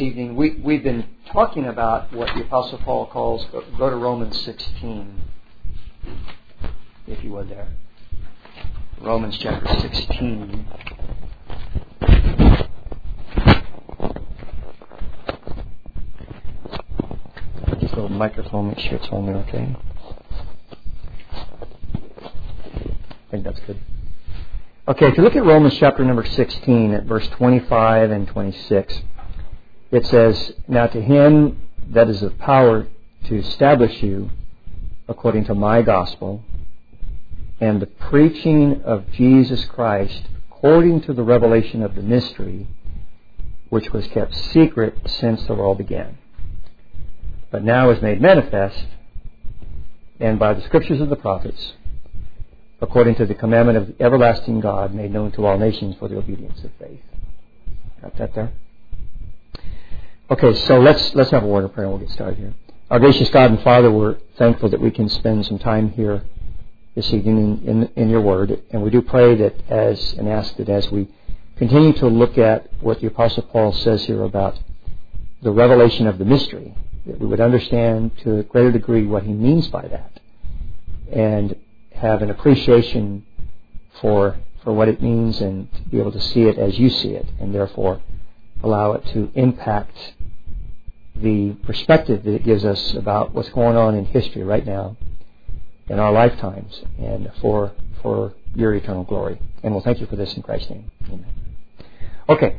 this evening. We've been talking about what the Apostle Paul calls, go to Romans 16, if you would there. Romans chapter 16. Just a little microphone, make sure it's on there, okay? I think that's good. Okay, if you look at Romans chapter number 16 at verse 25 and 26, it says, "Now to him that is of power to establish you according to my gospel and the preaching of Jesus Christ according to the revelation of the mystery, which was kept secret since the world began, but now is made manifest, and by the scriptures of the prophets, according to the commandment of the everlasting God, made known to all nations for the obedience of faith." Got that there? Okay, so let's have a word of prayer and we'll get started here. Our gracious God and Father, we're thankful that we can spend some time here this evening in your word, and we do pray that ask that as we continue to look at what the Apostle Paul says here about the revelation of the mystery, that we would understand to a greater degree what he means by that, and have an appreciation for what it means and to be able to see it as you see it, and therefore allow it to impact the perspective that it gives us about what's going on in history right now in our lifetimes and for your eternal glory. And we'll thank you for this in Christ's name. Amen. Okay,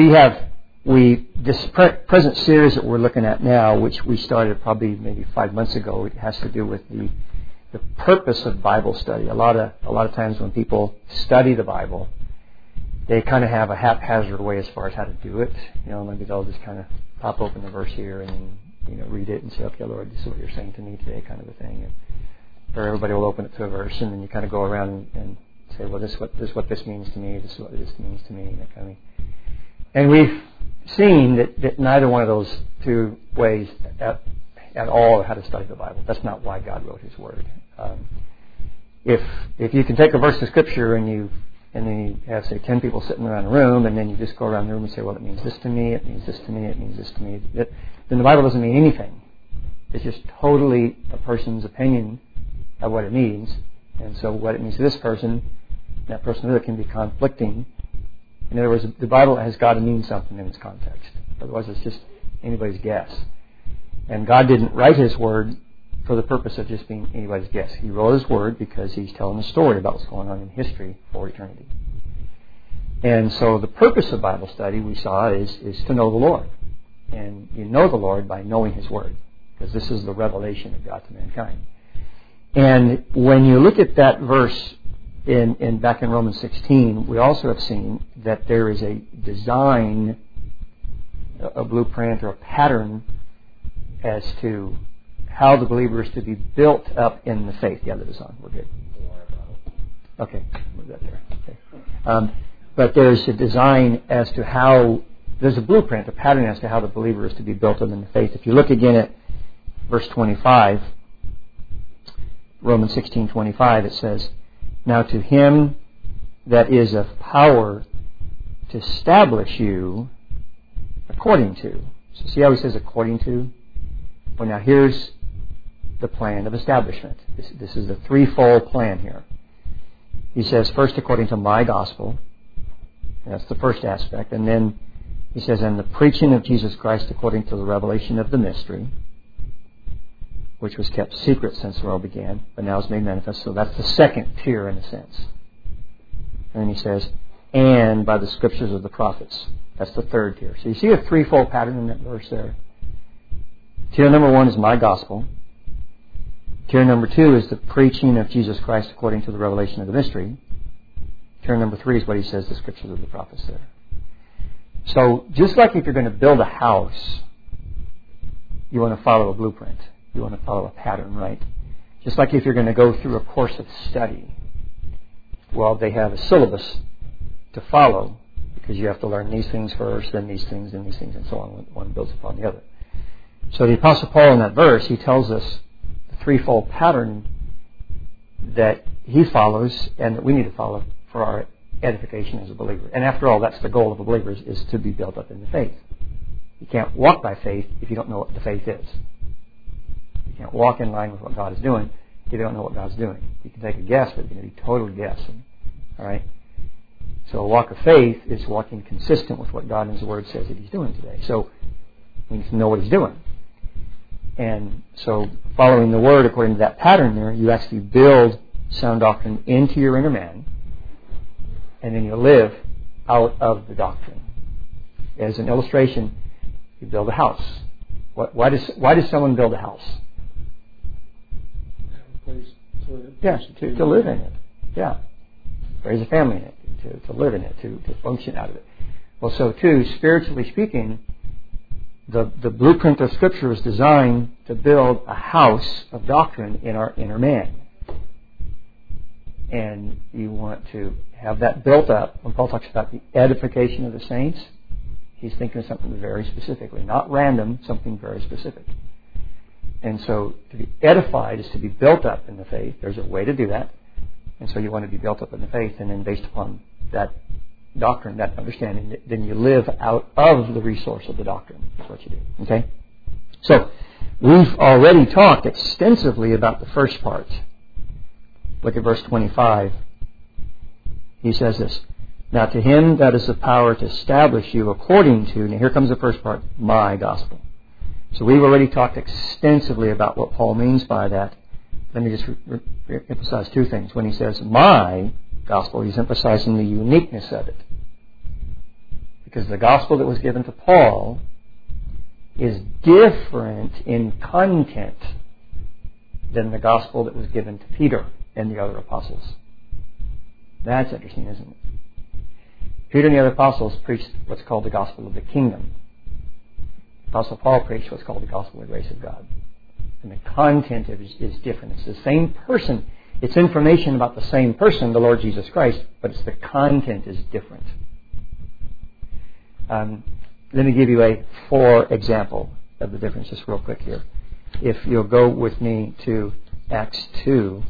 this present series that we're looking at now, which we started probably maybe 5 months ago, it has to do with the purpose of Bible study. A lot of times when people study the Bible, they kind of have a haphazard way as far as how to do it. Maybe they'll just kind of pop open the verse here and read it and say, "Okay, Lord, this is what you're saying to me today," kind of a thing. Or everybody will open it to a verse, and then you kind of go around and say, "Well, this is what this means to me. This is what this means to me," and that kind of thing. And we've seen that neither one of those two ways at all how to study the Bible. That's not why God wrote His Word. If you can take a verse of Scripture and then you have, say, 10 people sitting around a room, and then you just go around the room and say, "Well, it means this to me, it means this to me, it means this to me," then the Bible doesn't mean anything. It's just totally a person's opinion of what it means. And so what it means to this person, that person really can be conflicting. In other words, the Bible has got to mean something in its context. Otherwise, it's just anybody's guess. And God didn't write His Word for the purpose of just being anybody's guess. He wrote His Word because He's telling a story about what's going on in history for eternity. And so the purpose of Bible study, we saw, is to know the Lord. And you know the Lord by knowing His Word, because this is the revelation of God to mankind. And when you look at that verse back in Romans 16, we also have seen that there is a design, a blueprint or a pattern as to how the believer is to be built up in the faith. Yeah, that is on. We're good. Okay, move that there. Okay. But there's a design as to how, there's a blueprint, a pattern as to how the believer is to be built up in the faith. If you look again at verse 25, Romans 16:25, it says, "Now to him that is of power to establish you according to." So see how he says according to? Well, now here's the plan of establishment. This is the threefold plan here. He says, first, according to my gospel. That's the first aspect. And then he says, and the preaching of Jesus Christ according to the revelation of the mystery, which was kept secret since the world began, but now is made manifest. So that's the second tier in a sense. And then he says, and by the scriptures of the prophets. That's the third tier. So you see a threefold pattern in that verse there. Tier number one is my gospel. Tier number two is the preaching of Jesus Christ according to the revelation of the mystery. Tier number three is what he says, the scriptures of the prophets there. So just like if you're going to build a house, you want to follow a blueprint. You want to follow a pattern, right? Just like if you're going to go through a course of study. Well, they have a syllabus to follow because you have to learn these things first, then these things, then these things, and so on. One builds upon the other. So the Apostle Paul in that verse, he tells us the threefold pattern that he follows and that we need to follow for our edification as a believer. And after all, that's the goal of a believer, is to be built up in the faith. You can't walk by faith if you don't know what the faith is. You can't walk in line with what God is doing if you don't know what God's doing. You can take a guess, but you're going to be totally guessing. All right? So a walk of faith is walking consistent with what God in His Word says that He's doing today. So we need to know what He's doing. And so following the Word according to that pattern there, you actually build sound doctrine into your inner man, and then you live out of the doctrine. As an illustration, you build a house. Why does someone build a house? Yes, to live in it. Yeah. Raise a family in it, to live in it, to function out of it. Well, so too, spiritually speaking, the blueprint of Scripture is designed to build a house of doctrine in our inner man. And you want to have that built up. When Paul talks about the edification of the saints, he's thinking of something very specifically, not random, something very specific. And so to be edified is to be built up in the faith. There's a way to do that. And so you want to be built up in the faith, and then based upon that doctrine, that understanding, then you live out of the resource of the doctrine. That's what you do. Okay? So we've already talked extensively about the first part. Look at verse 25. He says this, "Now to Him that is the power to establish you according to," now here comes the first part, "my gospel." So we've already talked extensively about what Paul means by that. Let me just emphasize two things. When he says my gospel, he's emphasizing the uniqueness of it. Because the gospel that was given to Paul is different in content than the gospel that was given to Peter and the other apostles. That's interesting, isn't it? Peter and the other apostles preached what's called the gospel of the kingdom. Apostle Paul preached what's called the gospel of the grace of God. And the content of it is different. It's the same person. It's information about the same person, the Lord Jesus Christ, but it's the content is different. Let me give you a for example of the difference just real quick here. If you'll go with me to Acts 2.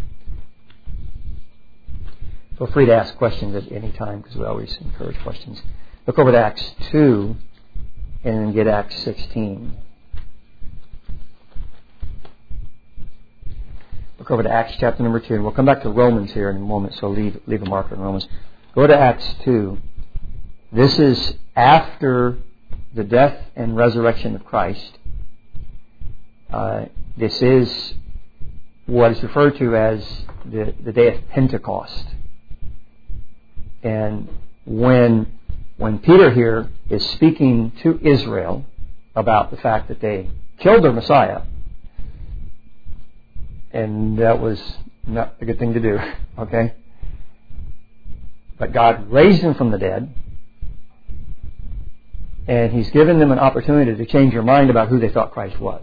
Feel free to ask questions at any time because we always encourage questions. Look over to Acts 2 and then get Acts 16. Look over to Acts chapter number 2. And we'll come back to Romans here in a moment, so leave a marker in Romans. Go to Acts 2. This is after the death and resurrection of Christ. This is what is referred to as the day of Pentecost. And when Peter here is speaking to Israel about the fact that they killed their Messiah, and that was not a good thing to do, okay? But God raised Him from the dead, and He's given them an opportunity to change their mind about who they thought Christ was.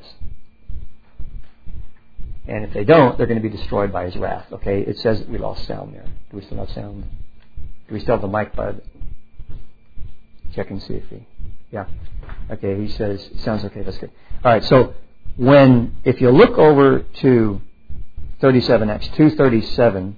And if they don't, they're going to be destroyed by His wrath, okay? It says that we lost sound there. Do we still have sound? Do we still have the mic, bud? Check and see if he... Yeah. Okay, he says, it sounds okay, that's good. All right, so if you look over to 37, Acts 2:37,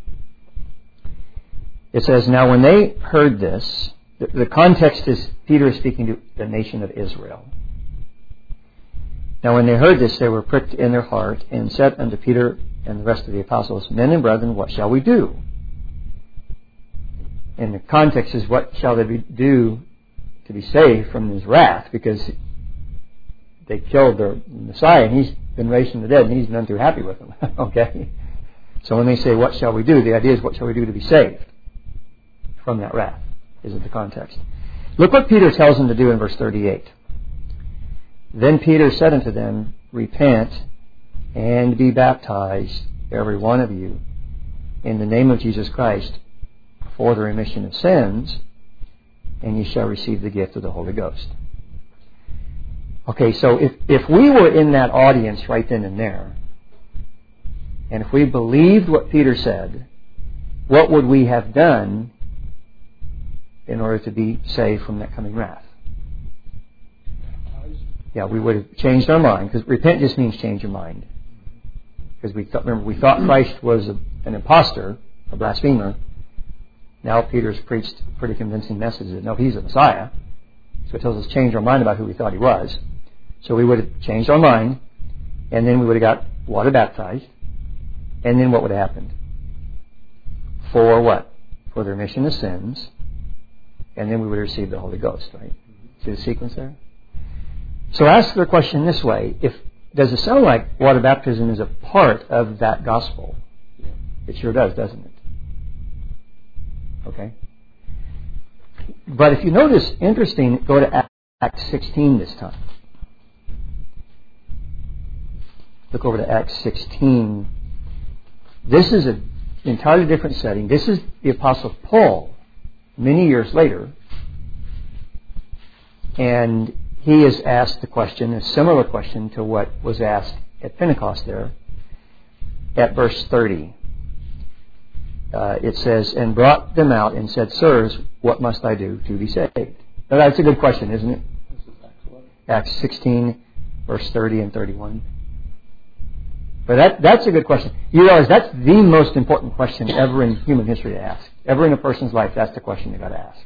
it says, "Now when they heard this," the context is Peter is speaking to the nation of Israel. "Now when they heard this, they were pricked in their heart and said unto Peter and the rest of the apostles, Men and brethren, what shall we do?" And the context is, what shall they do to be saved from His wrath? Because they killed their Messiah, and He's been raised from the dead, and He's none too happy with them. Okay? So when they say, what shall we do? The idea is, what shall we do to be saved from that wrath? Is it the context? Look what Peter tells them to do in verse 38. "Then Peter said unto them, Repent and be baptized, every one of you, in the name of Jesus Christ, for the remission of sins, and ye shall receive the gift of the Holy Ghost." Okay, so if we were in that audience right then and there, and if we believed what Peter said, what would we have done in order to be saved from that coming wrath? Yeah, we would have changed our mind, because repent just means change your mind. Because we thought Christ was an imposter, a blasphemer. Now Peter's preached a pretty convincing message that no, He's the Messiah. So it tells us change our mind about who we thought he was. So we would have changed our mind, and then we would have got water baptized, and then what would have happened? For what? For the remission of sins, and then we would have received the Holy Ghost, right? See the sequence there? So ask the question this way. Does it sound like water baptism is a part of that gospel? Yeah. It sure does, doesn't it? Okay. But if you notice, interesting, go to Acts 16 this time. Look over to Acts 16. This is an entirely different setting. This is the Apostle Paul, many years later. And he is asked the question, a similar question to what was asked at Pentecost there, at verse 30. It says, and brought them out and said, Sirs, what must I do to be saved? Now that's a good question, isn't it? This is Acts 16, verse 30 and 31. But that's a good question. You realize that's the most important question ever in human history to ask. Ever in a person's life, that's the question you've got to ask.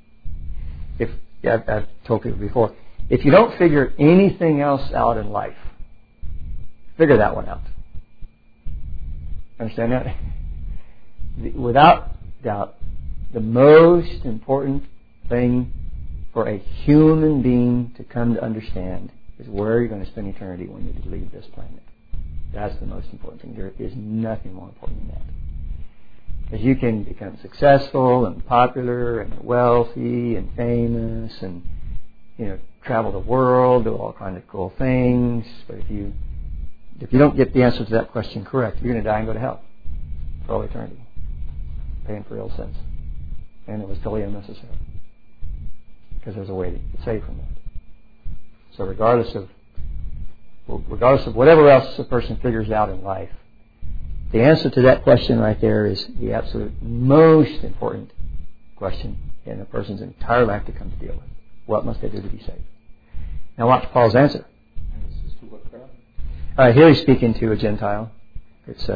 I've told people before, if you don't figure anything else out in life, figure that one out. Understand that? Without doubt, the most important thing for a human being to come to understand is where you're going to spend eternity when you leave this planet. That's the most important thing. There is nothing more important than that. Because you can become successful and popular and wealthy and famous and, travel the world, do all kinds of cool things. But if you don't get the answer to that question correct, you're going to die and go to hell for all eternity, paying for ill sins. And it was totally unnecessary. Because there's a way to get saved from that. So regardless of whatever else a person figures out in life, the answer to that question right there is the absolute most important question in a person's entire life to come to deal with. What must they do to be saved? Now watch Paul's answer. And this is to what crowd? Here he's speaking to a Gentile. He's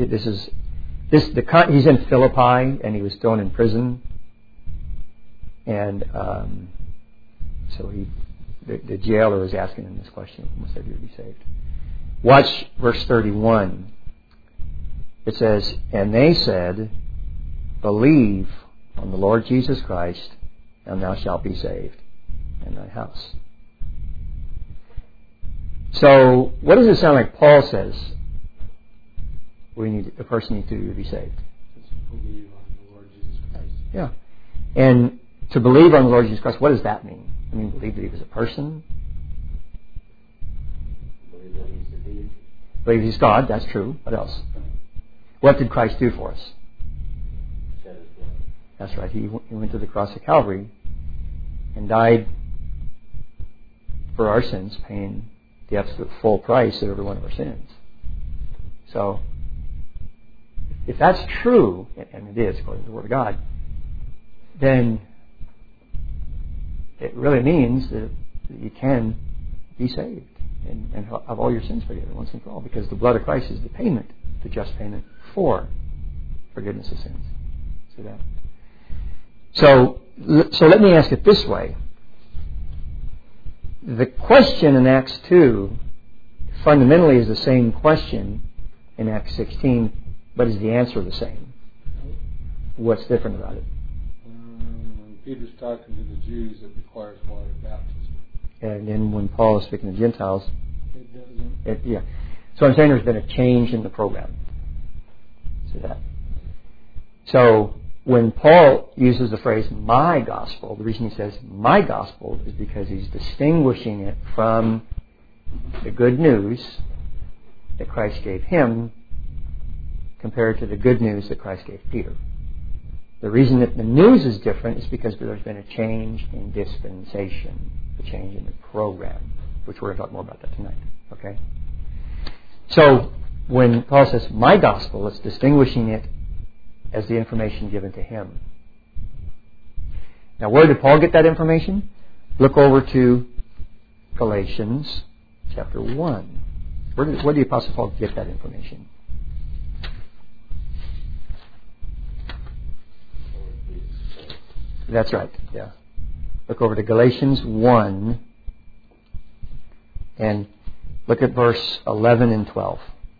in Philippi and he was thrown in prison, and so the jailer was asking him this question: what must I do to be saved? Watch verse 31. It says, and they said, believe on the Lord Jesus Christ, and thou shalt be saved, and thy house. So, what does it sound like Paul says a person needs to do to be saved? Just believe on the Lord Jesus Christ. Yeah. And to believe on the Lord Jesus Christ, what does that mean? I mean, believe that he was a person. Believe that he's the deity. Believe he's God, that's true. What else? What did Christ do for us? Shed his blood. That's right. He went to the cross of Calvary and died for our sins, paying the absolute full price of every one of our sins. So, if that's true, and it is according to the Word of God, then it really means that you can be saved and have all your sins forgiven once and for all, because the blood of Christ is the payment, the just payment for forgiveness of sins. See that? So let me ask it this way. The question in Acts 2 fundamentally is the same question in Acts 16, but is the answer the same? What's different about it? When Peter's talking to the Jews, it requires water baptism. And then when Paul is speaking to Gentiles, It doesn't. yeah. So I'm saying there's been a change in the program. See that? So when Paul uses the phrase my gospel, the reason he says my gospel is because he's distinguishing it from the good news that Christ gave him compared to the good news that Christ gave Peter. The reason that the news is different is because there's been a change in dispensation, a change in the program, which we're going to talk more about that tonight. Okay? So when Paul says my gospel, it's distinguishing it as the information given to him. Now, where did Paul get that information? Look over to Galatians chapter 1. Where did the Apostle Paul get that information? That's right, yeah. Look over to Galatians 1 and look at verse 11 and 12.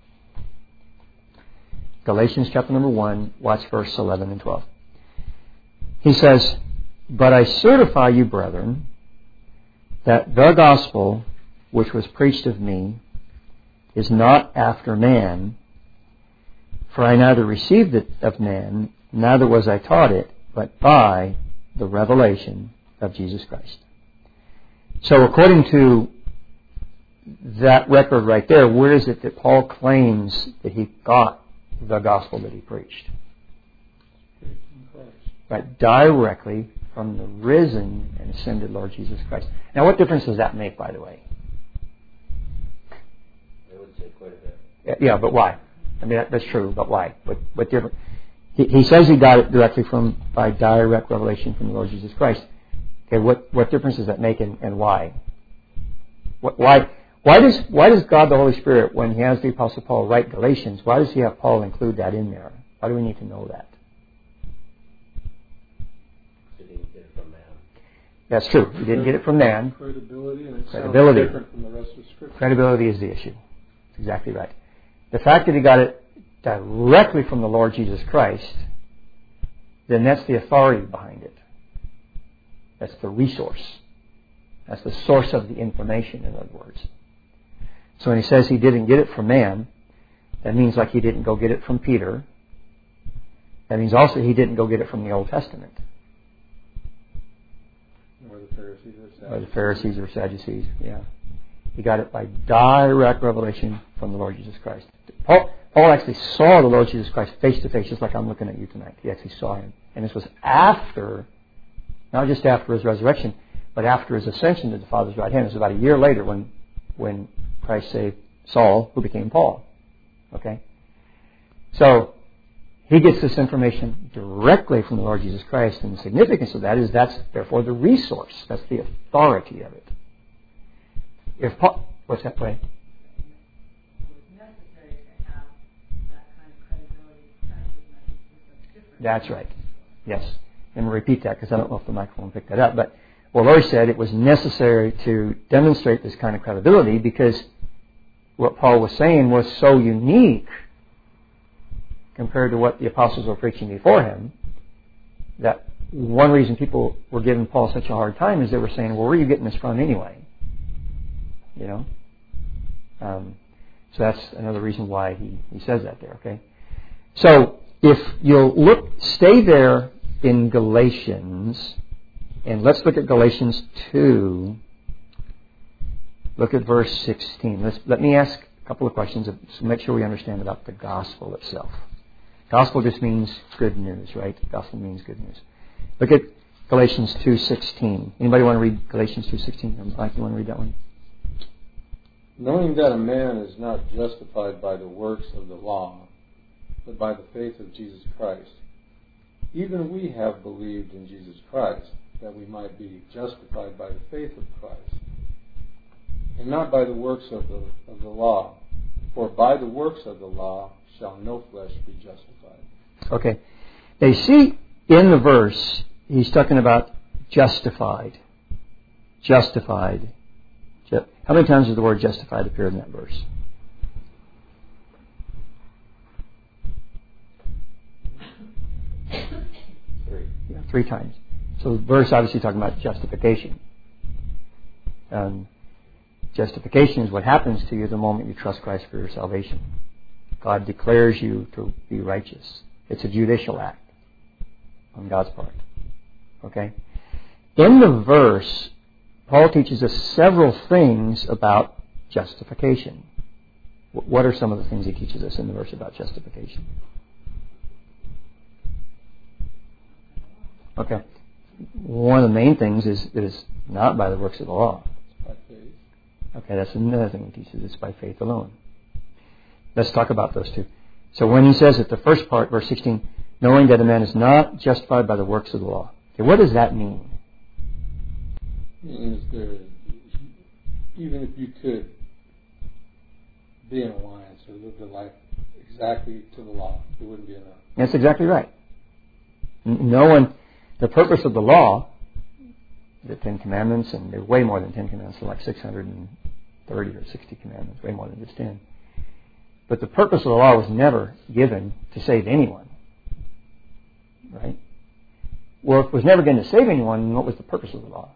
Galatians chapter number 1, watch verse 11 and 12. He says, "But I certify you, brethren, that the gospel which was preached of me is not after man, for I neither received it of man, neither was I taught it, but by the revelation of Jesus Christ." So according to that record right there, where is it that Paul claims that he got the gospel that he preached? Right, directly from the risen and ascended Lord Jesus Christ. Now, what difference does that make, by the way? I would say quite a bit. Yeah, but why? I mean, that's true, but why? What difference? He says he got it directly by direct revelation from the Lord Jesus Christ. Okay, what difference does that make, and why? Why does God the Holy Spirit, when He has the Apostle Paul write Galatians, why does He have Paul include that in there? Why do we need to know that? He didn't get it from man. That's true. He didn't get it from man. Credibility, and it Credibility. sounds different from the rest of Scripture. Credibility is the issue. That's exactly right. The fact that he got it directly from the Lord Jesus Christ, then that's the authority behind it. That's the resource. That's the source of the information, in other words. So when he says he didn't get it from man, that means like he didn't go get it from Peter. That means also he didn't go get it from the Old Testament. Or the Pharisees or Sadducees. Or the Pharisees or Sadducees, yeah. He got it by direct revelation from the Lord Jesus Christ. Paul actually saw the Lord Jesus Christ face to face, just like I'm looking at you tonight. He actually saw Him. And this was after, not just after His resurrection, but after His ascension to the Father's right hand. It was about a year later when Christ saved Saul, who became Paul. Okay? So, he gets this information directly from the Lord Jesus Christ, and the significance of that is that's therefore the resource. That's the authority of it. If Paul, what's that way? That's right. Yes. And we'll repeat that because I don't know if the microphone picked that up. But what Lori said, it was necessary to demonstrate this kind of credibility because what Paul was saying was so unique compared to what the apostles were preaching before him, that one reason people were giving Paul such a hard time is they were saying, well, where are you getting this from anyway? You know? So that's another reason why he says that there, okay? So, if you'll stay there in Galatians, and let's look at Galatians 2. Look at verse 16. Let me ask a couple of questions to make sure we understand about the gospel itself. Gospel just means good news, right? Gospel means good news. Look at Galatians 2:16. Anybody want to read Galatians 2:16? Mike, you want to read that one? Knowing that a man is not justified by the works of the law, but by the faith of Jesus Christ. Even we have believed in Jesus Christ, that we might be justified by the faith of Christ, and not by the works of the law. For by the works of the law shall no flesh be justified. Okay. Now you see in the verse, he's talking about justified. Justified. How many times does the word justified appear in that verse? 3. Yeah, 3 times. So the verse obviously talking about justification. Justification is what happens to you the moment you trust Christ for your salvation. God declares you to be righteous. It's a judicial act on God's part. Okay? In the verse, Paul teaches us several things about justification. What are some of the things he teaches us in the verse about justification? Okay. One of the main things is that it's not by the works of the law. By faith. Okay, that's another thing he teaches. It's by faith alone. Let's talk about those two. So when he says at the first part, verse 16, knowing that a man is not justified by the works of the law. Okay, what does that mean? Means even if you could be in alliance or live the life exactly to the law, it wouldn't be enough. That's exactly right. No one. The purpose of the law the 10 Commandments, and they're way more than 10 Commandments. They're like 630 or 60 Commandments, way more than just 10. But the purpose of the law was never given to save anyone. Right? Well, if it was never going to save anyone, then what was the purpose of the law?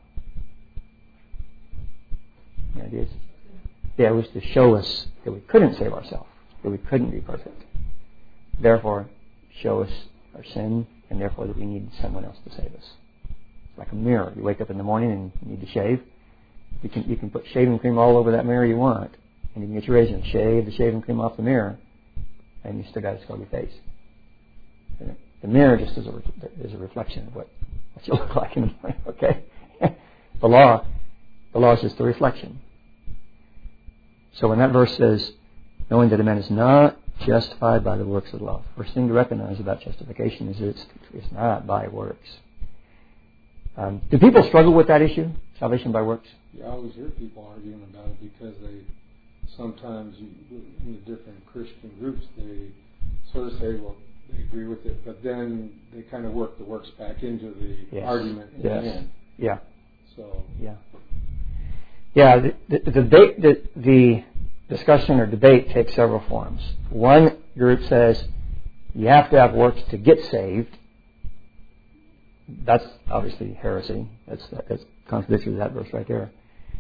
The idea is, it was to show us that we couldn't save ourselves, that we couldn't be perfect. Therefore, show us our sin, and therefore that we need someone else to save us. It's like a mirror. You wake up in the morning and you need to shave. You can put shaving cream all over that mirror you want, and you can get your razor and shave the shaving cream off the mirror, and you still got to scrub your face. The mirror just is a reflection of what you look like in the morning. Okay, the law is just a reflection. So when that verse says, knowing that a man is not justified by the works of the law, first thing to recognize about justification is it's not by works. Do people struggle with that issue, salvation by works? You always hear people arguing about it because they sometimes, in the different Christian groups, they sort of say, well, they agree with it, but then they kind of work the works back into the argument in the end. Yeah. So. Yeah. Yeah. The discussion or debate takes several forms. One group says you have to have works to get saved. That's obviously heresy. That's contradictory to that verse right there.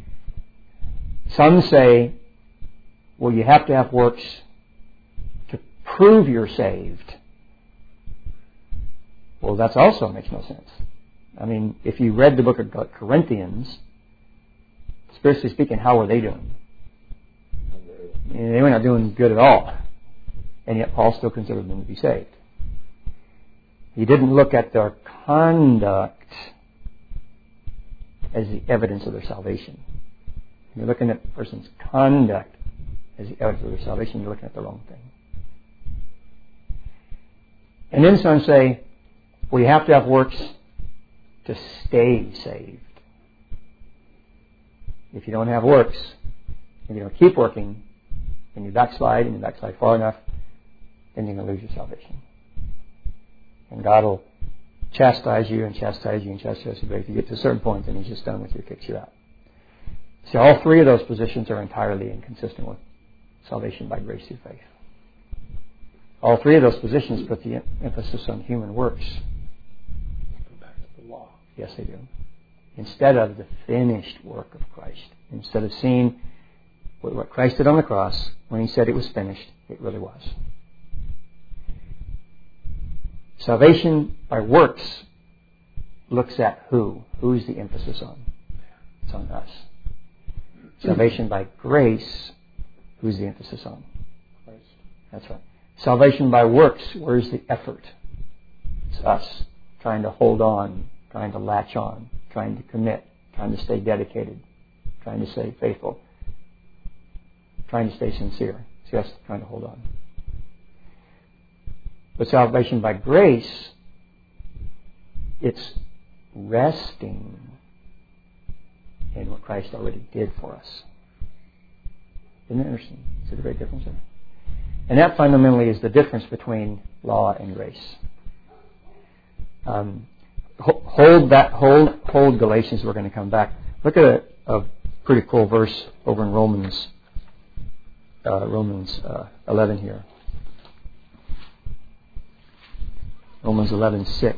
Some say, well, you have to have works to prove you're saved. Well, that also makes no sense. I mean, if you read the book of Corinthians, spiritually speaking, how were they doing? They were not doing good at all. And yet Paul still considered them to be saved. He didn't look at their conduct as the evidence of their salvation. If you're looking at a person's conduct as the evidence of their salvation, you're looking at the wrong thing. And then some say, well, you have to have works to stay saved. If you don't have works, if you don't keep working, and you backslide far enough, then you're going to lose your salvation. And God will chastise you and chastise you and chastise you. But if you get to a certain point, then He's just done with you, kicks you out. See, all three of those positions are entirely inconsistent with salvation by grace through faith. All three of those positions put the emphasis on human works. Go back to the law. Yes, they do. Instead of the finished work of Christ. Instead of seeing what Christ did on the cross, when He said it was finished, it really was. Salvation by works looks at who? Who's the emphasis on? It's on us. Salvation by grace, who's the emphasis on? Christ. That's right. Salvation by works, where's the effort? It's us trying to hold on, trying to latch on, trying to commit, trying to stay dedicated, trying to stay faithful, trying to stay sincere. It's us trying to hold on. But salvation by grace, it's resting in what Christ already did for us. Isn't it interesting? See the great difference there? And that fundamentally is the difference between law and grace. Hold Galatians. We're going to come back. Look at a pretty cool verse over in Romans 11 here. Romans 11:6.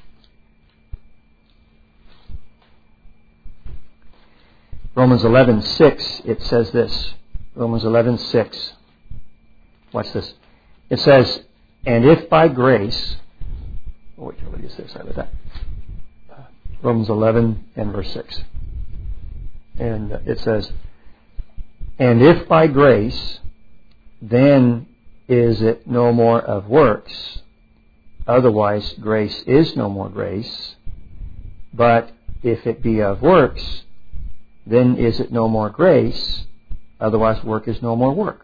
Romans 11:6. It says this. Romans 11:6. Watch this. It says, "And if by grace." Oh, wait, what did you say? Sorry about that. Romans 11 and verse 6. And it says, "And if by grace, then is it no more of works. Otherwise, grace is no more grace. But if it be of works, then is it no more grace. Otherwise, work is no more work."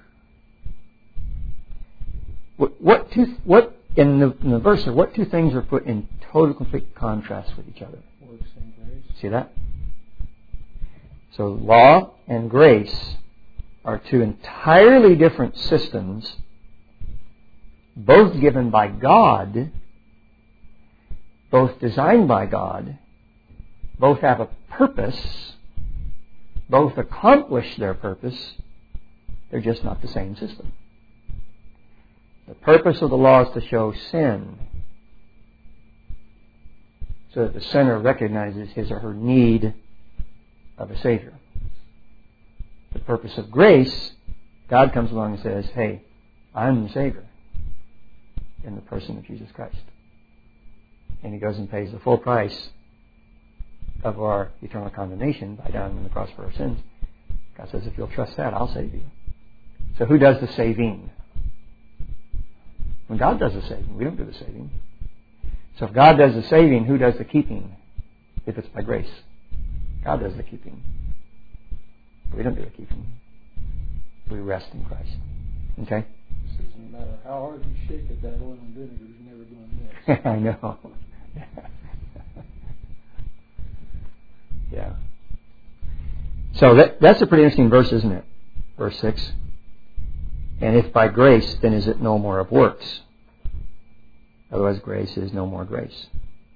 What in the verse? What two things are put in total, complete contrast with each other? Works and grace. See that? So, law and grace are two entirely different systems, both given by God, both designed by God, both have a purpose, both accomplish their purpose, they're just not the same system. The purpose of the law is to show sin, so that the sinner recognizes his or her need of a Savior. The purpose of grace, God comes along and says, hey, I'm the Savior in the person of Jesus Christ. And He goes and pays the full price of our eternal condemnation by dying on the cross for our sins. God says, if you'll trust that, I'll save you. So who does the saving? When God does the saving, we don't do the saving. So if God does the saving, who does the keeping? If it's by grace, God does the keeping. We don't do the keeping. We rest in Christ. Okay? It doesn't matter how hard you shake it, that oil and vinegar is never going to mix. I know. Yeah. So that's a pretty interesting verse, isn't it? Verse 6. And if by grace, then is it no more of works? Otherwise, grace is no more grace.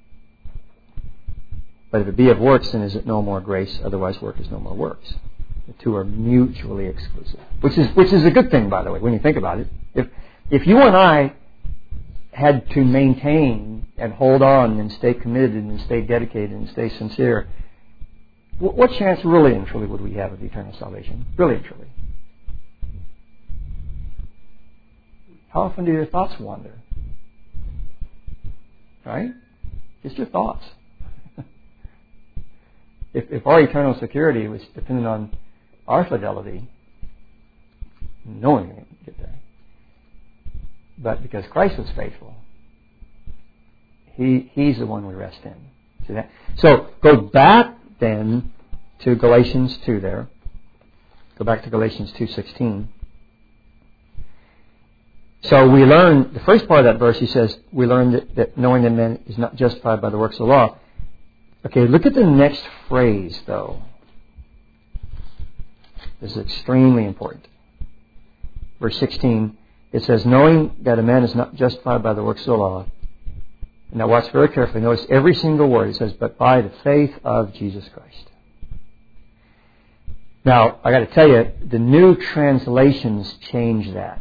But if it be of works, then is it no more grace? Otherwise, work is no more works. The two are mutually exclusive, which is a good thing, by the way, when you think about it. If you and I had to maintain and hold on and stay committed and stay dedicated and stay sincere, what chance really and truly would we have of eternal salvation? Really and truly. How often do your thoughts wander? Right? Just your thoughts. If our eternal security was dependent on our fidelity, no one can get there. But because Christ was faithful, He's the one we rest in. See that? So go back then to Galatians 2 there. Go back to Galatians 2:16. So we learn, the first part of that verse, he says, we learn that knowing that man is not justified by the works of the law. Okay, look at the next phrase, though. This is extremely important. Verse 16, it says, knowing that a man is not justified by the works of the law. And now watch very carefully. Notice every single word. It says, but by the faith of Jesus Christ. Now, I got to tell you, the new translations change that.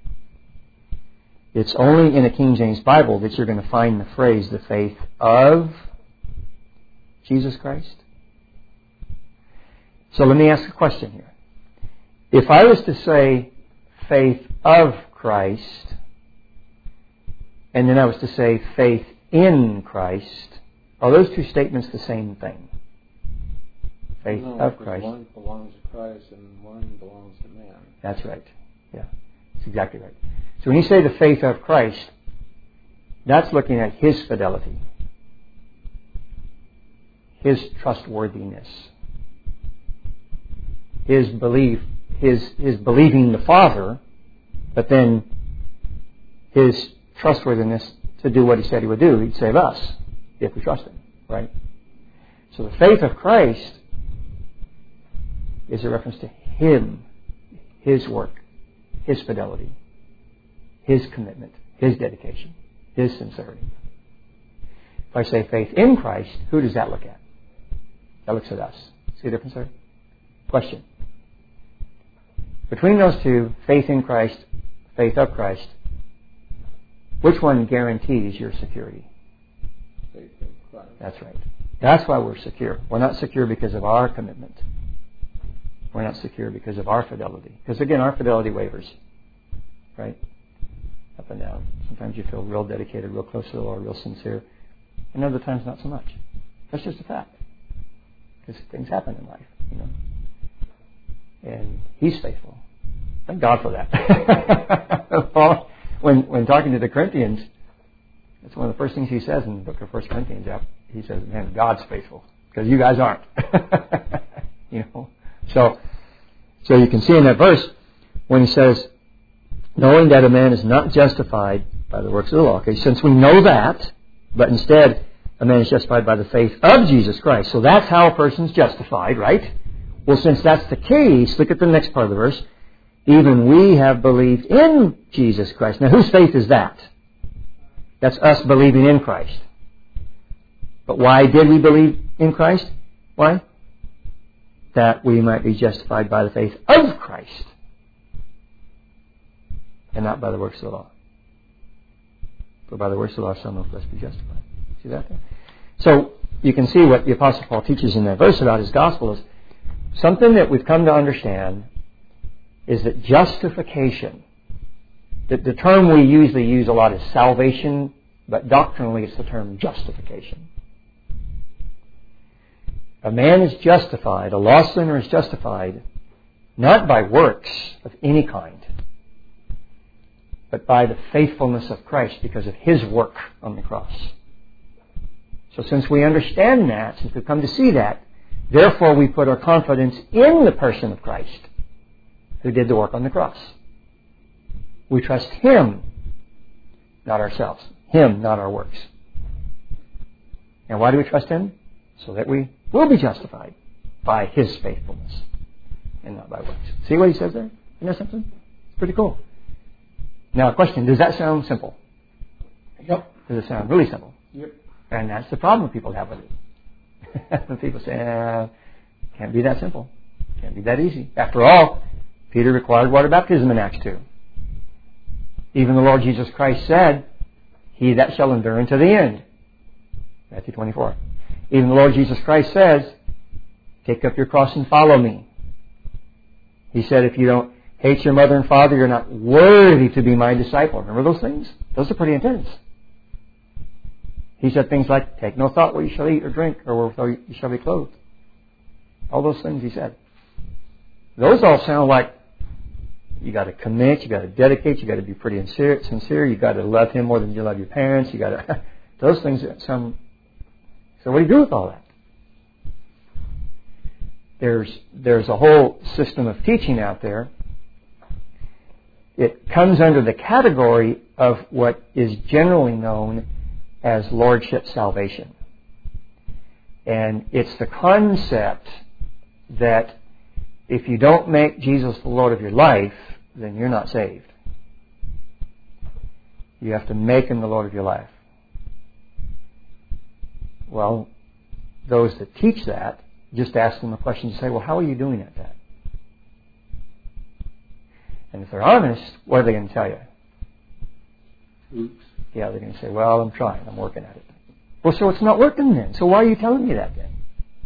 It's only in a King James Bible that you're going to find the phrase, the faith of Jesus Christ. So let me ask a question here. If I was to say faith of Christ, and then I was to say faith in Christ, are those two statements the same thing? Faith of Christ. One belongs to Christ and one belongs to man. That's right. Yeah, that's exactly right. So when you say the faith of Christ, that's looking at His fidelity, His trustworthiness, His belief, His believing the Father, but then His trustworthiness to do what He said He would do. He'd save us if we trust Him, right? So the faith of Christ is a reference to Him, His work, His fidelity, His commitment, His dedication, His sincerity. If I say faith in Christ, who does that look at? That looks at us. See the difference there? Question. Between those two, faith in Christ, faith of Christ, which one guarantees your security? Faith in Christ. That's right. That's why we're secure. We're not secure because of our commitment. We're not secure because of our fidelity. Because again, our fidelity wavers. Right? Up and down. Sometimes you feel real dedicated, real close to the Lord, real sincere. And other times not so much. That's just a fact. Because things happen in life, you know. And He's faithful. Thank God for that. Paul, when talking to the Corinthians, that's one of the first things he says in the book of 1 Corinthians. He says, man, God's faithful. Because you guys aren't. You know. So you can see in that verse, when he says, knowing that a man is not justified by the works of the law. Okay, since we know that, but instead a man is justified by the faith of Jesus Christ. So that's how a person's justified, right? Well, since that's the case, look at the next part of the verse. Even we have believed in Jesus Christ. Now, whose faith is that? That's us believing in Christ. But why did we believe in Christ. Why? That we might be justified by the faith of Christ, and not by the works of the law. For by the works of the law shall no flesh be justified. See that there? So you can see what the Apostle Paul teaches in that verse about his gospel is something that we've come to understand is that justification, the term we usually use a lot is salvation, but doctrinally it's the term justification. A man is justified, a lost sinner is justified, not by works of any kind, but by the faithfulness of Christ because of His work on the cross. So since we understand that, since we've come to see that, therefore we put our confidence in the person of Christ who did the work on the cross. We trust Him, not ourselves. Him, not our works. And why do we trust Him? So that we will be justified by His faithfulness and not by works. See what he says there? Isn't that something? It's pretty cool. Now, a question. Does that sound simple? Yep. Does it sound really simple? Yep. And that's the problem people have with it. When people say, can't be that simple. Can't be that easy. After all, Peter required water baptism in Acts 2. Even the Lord Jesus Christ said, he that shall endure unto the end. Matthew 24. Even the Lord Jesus Christ says, take up your cross and follow me. He said, if you don't hate your mother and father, you're not worthy to be my disciple. Remember those things? Those are pretty intense. He said things like, take no thought what you shall eat or drink, or wherewithal you shall be clothed. All those things he said. Those all sound like you got to commit, you got to dedicate, you got to be pretty sincere, you got to love Him more than you love your parents, you got to... Those things sound... So what do you do with all that? There's a whole system of teaching out there. It comes under the category of what is generally known as lordship salvation. And it's the concept that if you don't make Jesus the Lord of your life, then you're not saved. You have to make Him the Lord of your life. Well, those that teach that, just ask them a question to say, well, how are you doing at that? And if they're honest, what are they going to tell you? Oops. Yeah, they're going to say, well, I'm trying, I'm working at it. Well, so it's not working then. So why are you telling me that then?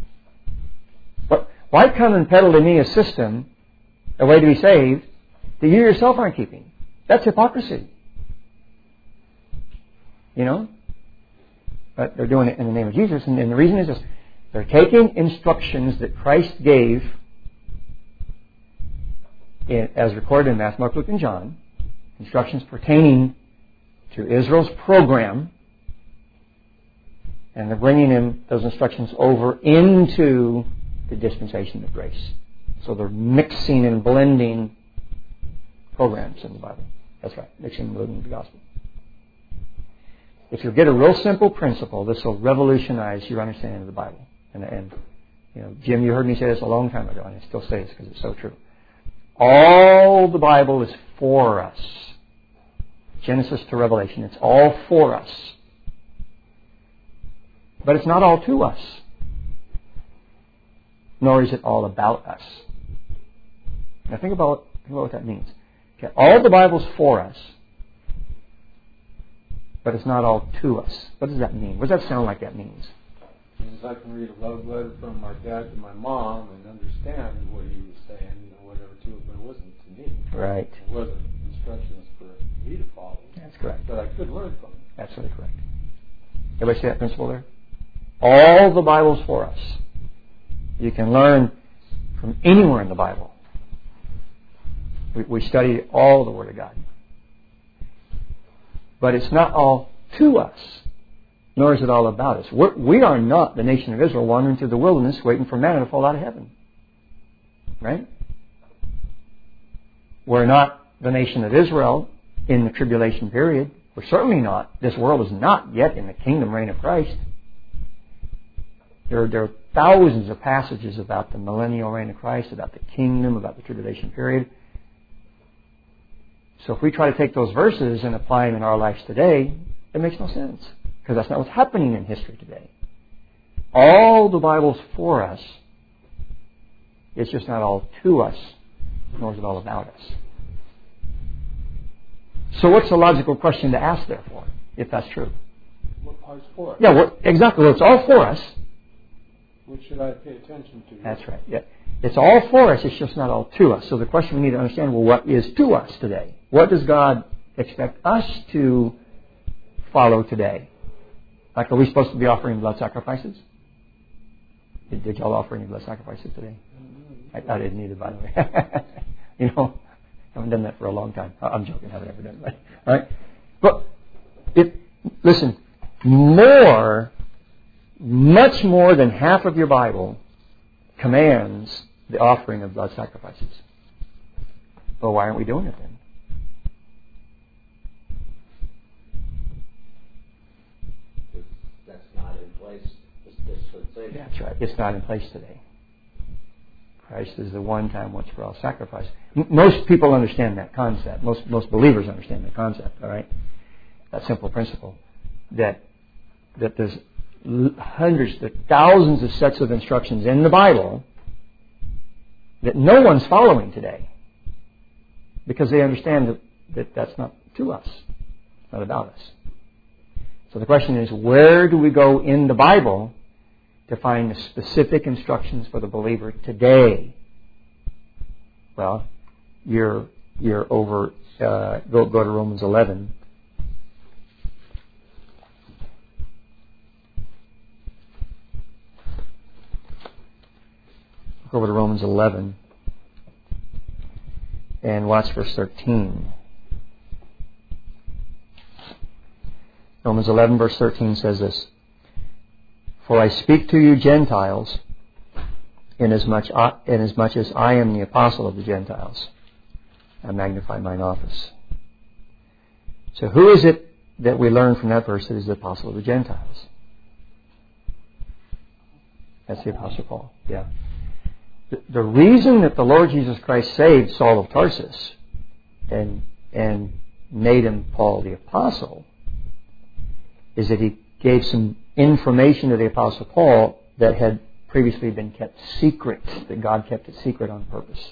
Why come and peddle to me a system, a way to be saved, that you yourself aren't keeping? That's hypocrisy. You know? But they're doing it in the name of Jesus, and the reason is this. They're taking instructions that Christ gave, as recorded in Matthew, Mark, Luke, and John, instructions pertaining to Israel's program, and they're bringing those instructions over into the dispensation of grace. So they're mixing and blending programs in the Bible. That's right, mixing and blending the gospel. If you get a real simple principle, this will revolutionize your understanding of the Bible. And you know, Jim, you heard me say this a long time ago, and I still say this because it's so true. All the Bible is for us. Genesis to Revelation, it's all for us. But it's not all to us. Nor is it all about us. Now think about what that means. Okay, all the Bible's for us, but it's not all to us. What does that mean? What does that sound like that means? Means I can read a love letter from my dad to my mom and understand what he was saying, whatever to it, but it wasn't to me. Right. It wasn't instructions for me to follow. That's correct. But I could learn from it. Absolutely correct. Everybody see that principle there? All the Bible's for us. You can learn from anywhere in the Bible. We study all the Word of God. But it's not all to us, nor is it all about us. We are not the nation of Israel wandering through the wilderness waiting for manna to fall out of heaven. Right? We're not the nation of Israel in the tribulation period. We're certainly not. This world is not yet in the kingdom reign of Christ. There are thousands of passages about the millennial reign of Christ, about the kingdom, about the tribulation period. So if we try to take those verses and apply them in our lives today, it makes no sense. Because that's not what's happening in history today. All the Bible's for us. It's just not all to us, nor is it all about us. So what's the logical question to ask, therefore, if that's true? What part's for it? Yeah, exactly. Well, it's all for us. What should I pay attention to? That's right. Yeah. It's all for us. It's just not all to us. So the question we need to understand, well, what is to us today? What does God expect us to follow today? Like, are we supposed to be offering blood sacrifices? Did y'all offer any blood sacrifices today? I didn't either, by the way. You know, I haven't done that for a long time. I'm joking. I haven't ever done it. All right? But, listen, much more than half of your Bible commands the offering of blood sacrifices. Well, why aren't we doing it then? That's not in place. That's right. It's not in place today. Christ is the one-time, once-for-all sacrifice. Most people understand that concept. Most believers understand that concept. All right, that simple principle that there's hundreds to thousands of sets of instructions in the Bible that no one's following today because they understand that that's not to us, not about us. So the question is, where do we go in the Bible to find the specific instructions for the believer today? Well, you're over. Go to Romans 11. Go over to Romans 11 and watch verse 13. Romans 11 verse 13 says this: "For I speak to you Gentiles, inasmuch as I am the apostle of the Gentiles. I magnify mine office." So who is it that we learn from that verse that is the apostle of the Gentiles? That's the Apostle Paul. Yeah. The reason that the Lord Jesus Christ saved Saul of Tarsus and made him Paul the Apostle is that he gave some information to the Apostle Paul that had previously been kept secret, that God kept it secret on purpose.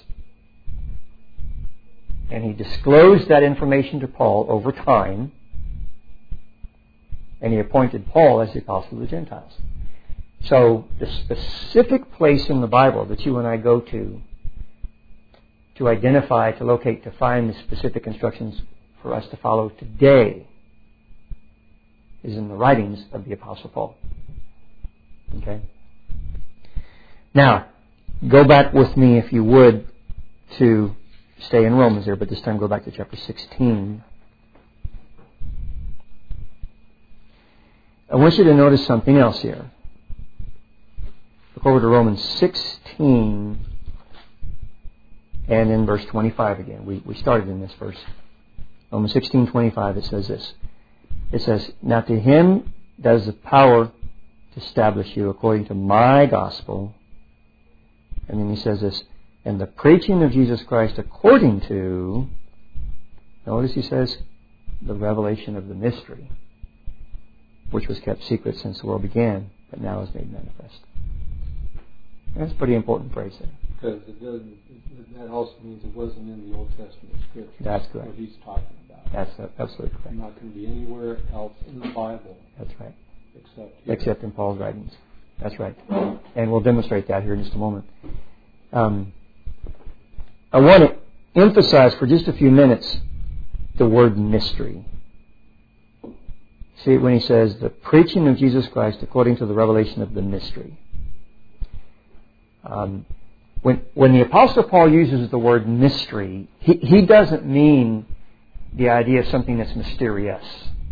And he disclosed that information to Paul over time, and he appointed Paul as the Apostle of the Gentiles. So the specific place in the Bible that you and I go to identify, to locate, to find the specific instructions for us to follow today is in the writings of the Apostle Paul. Okay? Now, go back with me, if you would, to stay in Romans here, but this time go back to chapter 16. I want you to notice something else here. Look over to Romans 16 and in verse 25 again. We started in this verse. Romans 16:25, it says this. It says, "Now to him that has the power to establish you according to my gospel," and then he says this, "and the preaching of Jesus Christ according to," notice he says, "the revelation of the mystery, which was kept secret since the world began, but now is made manifest." That's a pretty important phrase there. Because that also means it wasn't in the Old Testament Scripture. That's correct. What he's talking about. That's absolutely correct. Not going to be anywhere else in the Bible. That's right. Except in Paul's writings. That's right. And we'll demonstrate that here in just a moment. I want to emphasize for just a few minutes the word mystery. See, when he says, "the preaching of Jesus Christ according to the revelation of the mystery." When the Apostle Paul uses the word mystery, he doesn't mean the idea of something that's mysterious.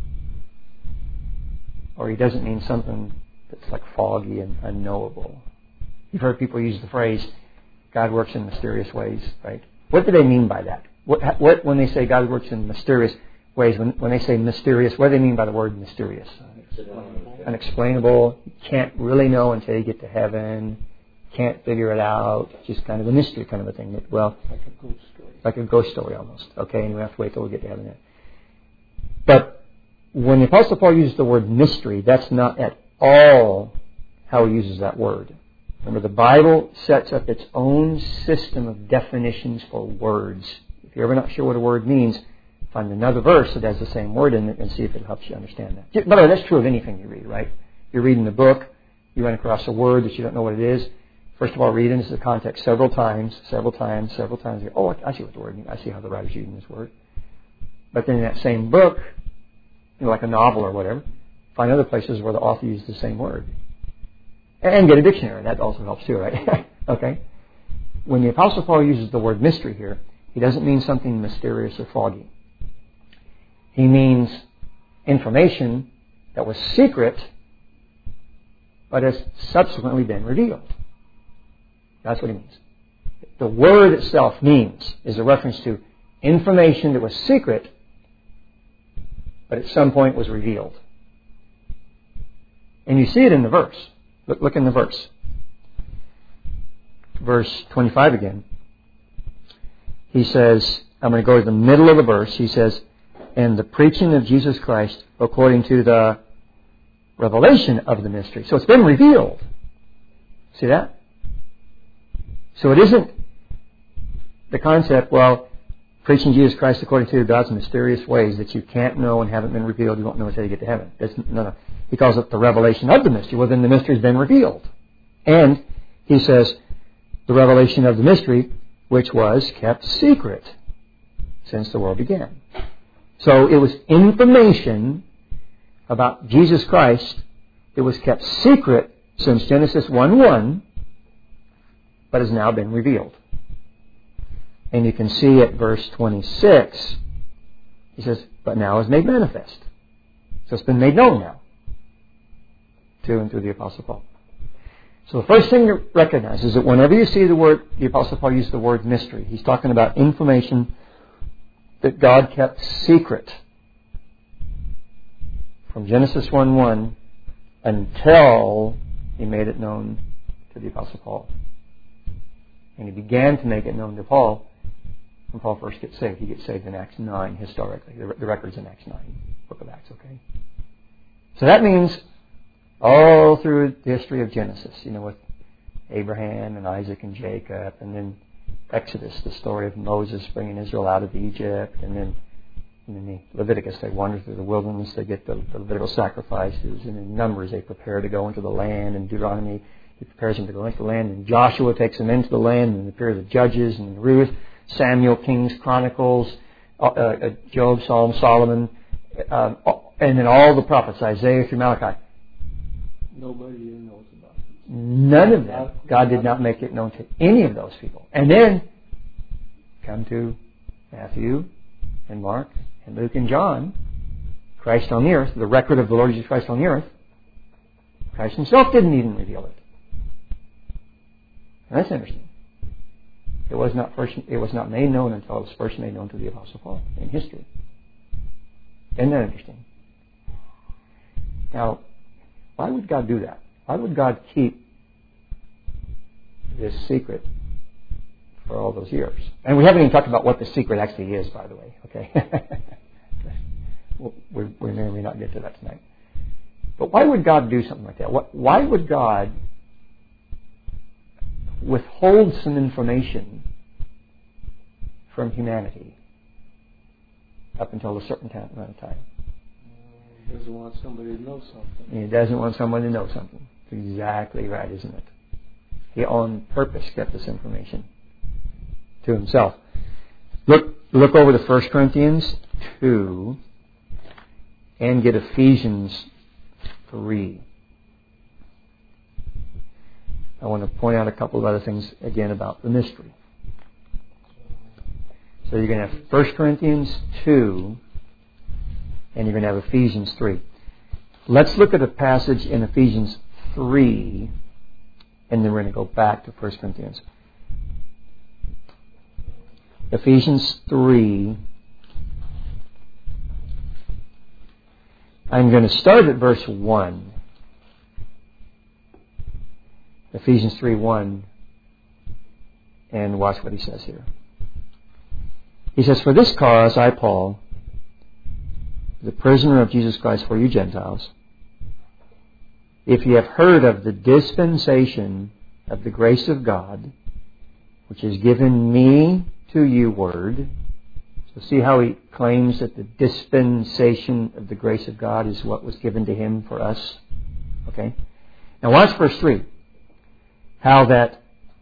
Or he doesn't mean something that's like foggy and unknowable. You've heard people use the phrase, God works in mysterious ways, right? What do they mean by that? What when they say God works in mysterious ways, when they say mysterious, what do they mean by the word mysterious? Unexplainable. You can't really know until you get to heaven. Can't figure it out. Just kind of a mystery kind of a thing. Well, like a ghost story. Like a ghost story almost. Okay, and we have to wait till we get to heaven. But when the Apostle Paul uses the word mystery, that's not at all how he uses that word. Remember, the Bible sets up its own system of definitions for words. If you're ever not sure what a word means, find another verse that has the same word in it and see if it helps you understand that. By the way, that's true of anything you read, right? You're reading the book, you run across a word that you don't know what it is. First of all, read into the context several times. You go, oh, I see what the word means. I see how the writer's using this word. But then in that same book, like a novel or whatever, find other places where the author used the same word. And get a dictionary. That also helps too, right? Okay? When the Apostle Paul uses the word mystery here, he doesn't mean something mysterious or foggy. He means information that was secret but has subsequently been revealed. That's what he means. The word itself is a reference to information that was secret but at some point was revealed. And you see it in the verse. Look in the verse. Verse 25 again. He says, I'm going to go to the middle of the verse. He says, and the preaching of Jesus Christ according to the revelation of the mystery. So it's been revealed. See that? So it isn't the concept, well, preaching Jesus Christ according to God's mysterious ways that you can't know and haven't been revealed, you won't know until you get to heaven. No. He calls it the revelation of the mystery. Well, then the mystery has been revealed. And he says, the revelation of the mystery, which was kept secret since the world began. So it was information about Jesus Christ that was kept secret since Genesis 1:1, but has now been revealed. And you can see at verse 26, he says, but now is made manifest. So it's been made known now to and through the Apostle Paul. So the first thing to recognize is that whenever you see the Apostle Paul use the word mystery, he's talking about information that God kept secret from Genesis 1:1 until he made it known to the Apostle Paul. And he began to make it known to Paul when Paul first gets saved. He gets saved in Acts 9 historically. The record's in Acts 9, book of Acts, okay? So that means all through the history of Genesis, with Abraham and Isaac and Jacob, and then Exodus, the story of Moses bringing Israel out of Egypt, and then in the Leviticus, they wander through the wilderness, they get the Levitical sacrifices, and in Numbers, they prepare to go into the land, and Deuteronomy, he prepares them to go into the land, and Joshua takes them into the land, and the period of Judges, and Ruth, Samuel, Kings, Chronicles, Job, Psalm, Solomon, and then all the prophets, Isaiah through Malachi. Nobody even knows about it. None of them. God did not make it known to any of those people. And then come to Matthew and Mark and Luke and John, Christ on the earth, the record of the Lord Jesus Christ on the earth. Christ himself didn't even reveal it. And that's interesting. It was not made known until it was first made known to the Apostle Paul in history. Isn't that interesting? Now, why would God do that? Why would God keep this secret for all those years? And we haven't even talked about what the secret actually is, by the way. Okay, we may or may not get to that tonight. But why would God do something like that? Why would God withhold some information from humanity up until a certain amount of time? He doesn't want somebody to know something. He doesn't want someone to know something. That's exactly right, isn't it? He on purpose kept this information to himself. Look over to 1 Corinthians 2 and get Ephesians 3. I want to point out a couple of other things again about the mystery. So you're going to have 1 Corinthians 2 and you're going to have Ephesians 3. Let's look at a passage in Ephesians 3 and then we're going to go back to 1 Corinthians. Ephesians 3. I'm going to start at verse 1. Ephesians 3:1, and watch what he says here. He says, for this cause I, Paul, the prisoner of Jesus Christ for you Gentiles, if ye have heard of the dispensation of the grace of God, which is given me to you word. So see how he claims that the dispensation of the grace of God is what was given to him for us. Okay? Now watch verse 3. How that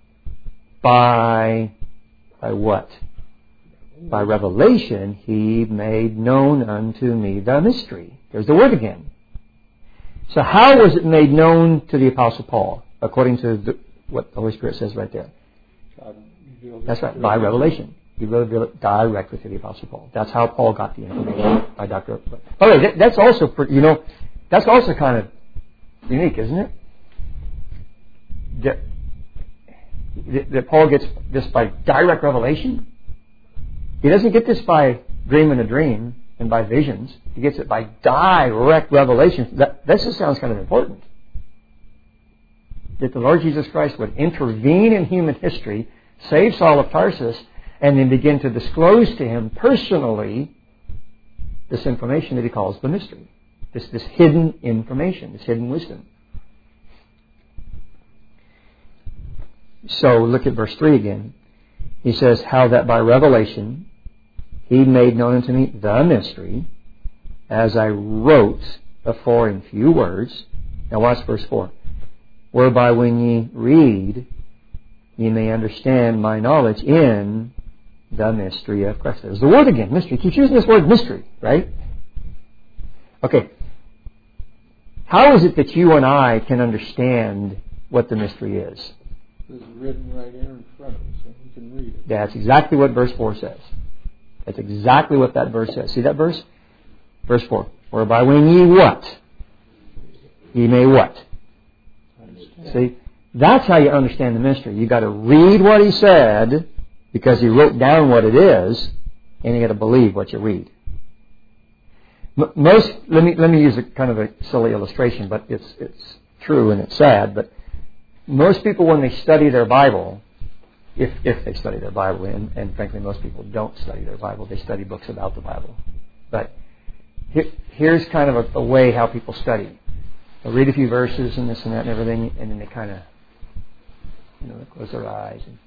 by what? By revelation he made known unto me the mystery. There's the word again. So how was it made known to the Apostle Paul? According to what the Holy Spirit says right there. That's right, by revelation. He revealed it directly to the Apostle Paul. That's how Paul got the information by Dr. By the way, that's also, that's also kind of unique, isn't it? That Paul gets this by direct revelation. He doesn't get this by dreaming a dream and by visions. He gets it by direct revelation. This just sounds kind of important. That the Lord Jesus Christ would intervene in human history, save Saul of Tarsus, and then begin to disclose to him personally this information that he calls the mystery. This hidden information, this hidden wisdom. So look at verse 3 again. He says, how that by revelation he made known unto me the mystery, as I wrote afore in few words. Now watch verse 4. Whereby when ye read, ye may understand my knowledge in the mystery of Christ. There's the word again, mystery. He keeps using this word mystery, right? Okay. How is it that you and I can understand what the mystery is? It's written right here in front of us, so we can read it. That's exactly what verse 4 says. That's exactly what that verse says. See that verse? Verse 4. Whereby when ye what? Ye may what? Understand. See? That's how you understand the mystery. You've got to read what he said, because he wrote down what it is, and you've got to believe what you read. Let me use a kind of a silly illustration, but it's true and it's sad, but most people, when they study their Bible, if they study their Bible, and frankly most people don't study their Bible, they study books about the Bible. But here's kind of a way how people study. They'll read a few verses and this and that and everything, and then they kind of, they close their eyes. And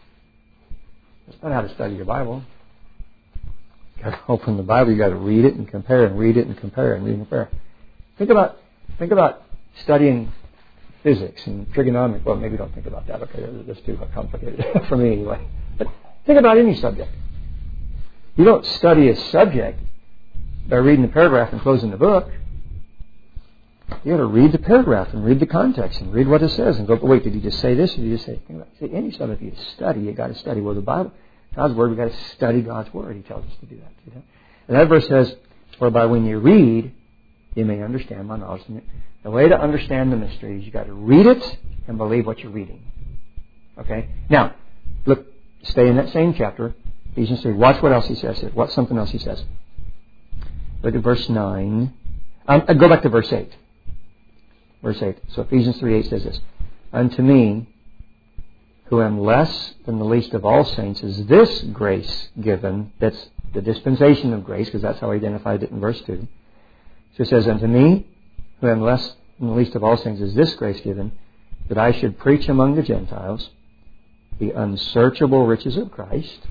that's not how to study your Bible. You've got to open the Bible, you've got to read it and compare and read it and compare and read and compare. Think about studying physics and trigonometry. Well, maybe don't think about that. Okay, that's too complicated for me anyway. But think about any subject. You don't study a subject by reading the paragraph and closing the book. You got to read the paragraph and read the context and read what it says and go, wait, did he just say this or did he just say? See, any subject you study, you got to study the Bible, God's Word. We got to study God's Word. He tells us to do that. And that verse says, whereby when you read, you may understand my knowledge. The way to understand the mystery is you got to read it and believe what you're reading. Okay? Now, look, stay in that same chapter, Ephesians 3. Watch what else he says here. Watch something else he says. Look at verse 9. Go back to verse 8. Verse 8. So Ephesians 3:8 says this. Unto me, who am less than the least of all saints, is this grace given. That's the dispensation of grace, because that's how he identified it in verse 2. So it says, unto me, who am less than the least of all saints, is this grace given, that I should preach among the Gentiles the unsearchable riches of Christ,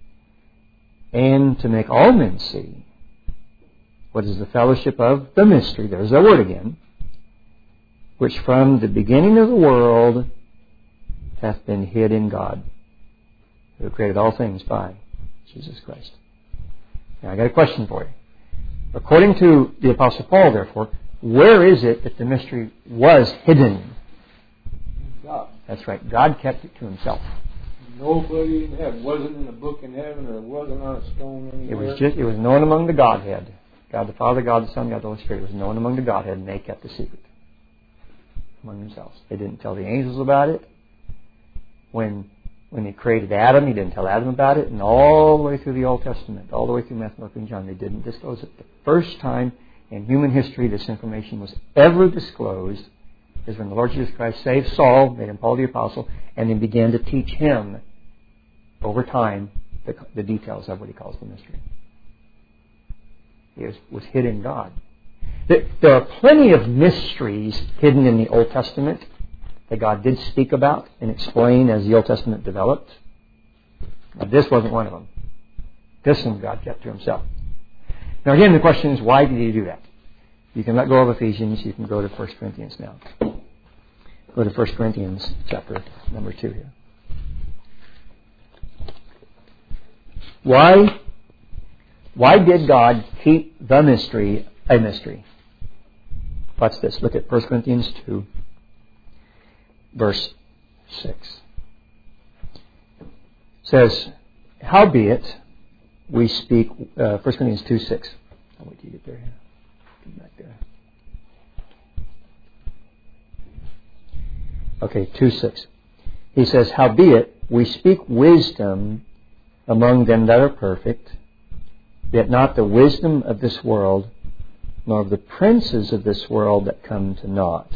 and to make all men see what is the fellowship of the mystery, there's that word again, which from the beginning of the world hath been hid in God, who created all things by Jesus Christ. Now I got a question for you. According to the Apostle Paul, therefore, where is it that the mystery was hidden? God. That's right. God kept it to himself. Nobody in heaven. Wasn't in a book in heaven, or it wasn't on a stone anywhere. It was known among the Godhead. God the Father, God the Son, God the Holy Spirit. It was known among the Godhead, and they kept the secret among themselves. They didn't tell the angels about it. When he created Adam, he didn't tell Adam about it. And all the way through the Old Testament, all the way through Matthew, Mark, and John, they didn't disclose it. The first time in human history this information was ever disclosed is when the Lord Jesus Christ saved Saul, made him Paul the Apostle, and then began to teach him over time the details of what he calls the mystery. It was hid in God. There are plenty of mysteries hidden in the Old Testament that God did speak about and explain as the Old Testament developed. But this wasn't one of them. This one God kept to Himself. Now again, the question is, why did He do that? You can let go of Ephesians. You can go to 1 Corinthians now. Go to 1 Corinthians chapter number 2 here. Why did God keep the mystery a mystery? Watch this. Look at 1 Corinthians 2, verse 6. It says, howbeit we speak, 1 Corinthians 2, 6. I'll wait till you get there. Get back there. Okay, 2, 6. He says, howbeit we speak wisdom among them that are perfect, yet not the wisdom of this world, nor of the princes of this world that come to naught.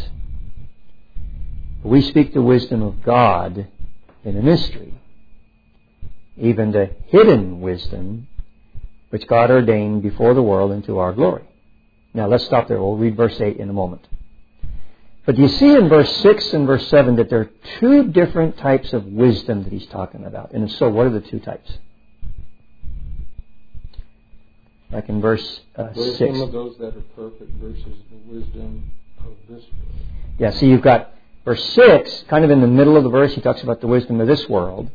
We speak the wisdom of God in a mystery, even the hidden wisdom which God ordained before the world unto our glory. Now let's stop there. We'll read verse 8 in a moment. But you see in verse 6 and verse 7 that there are two different types of wisdom that he's talking about. And so what are the two types? Like in verse 6. Wisdom of those that are perfect versus the wisdom of this world. Yeah, see, you've got verse 6, kind of in the middle of the verse, he talks about the wisdom of this world.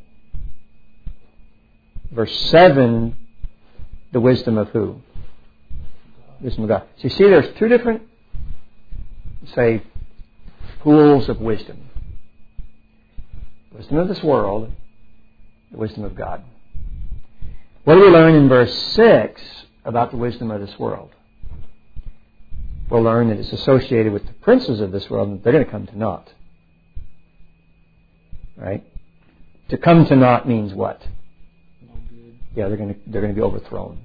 Verse 7, the wisdom of who? Wisdom of God. So you see there's two different, say, pools of wisdom. Wisdom of this world, the wisdom of God. What do we learn in verse 6 about the wisdom of this world? We'll learn that it's associated with the princes of this world, and they're going to come to naught. Right? To come to naught means what? No good. Yeah, they're going to be overthrown.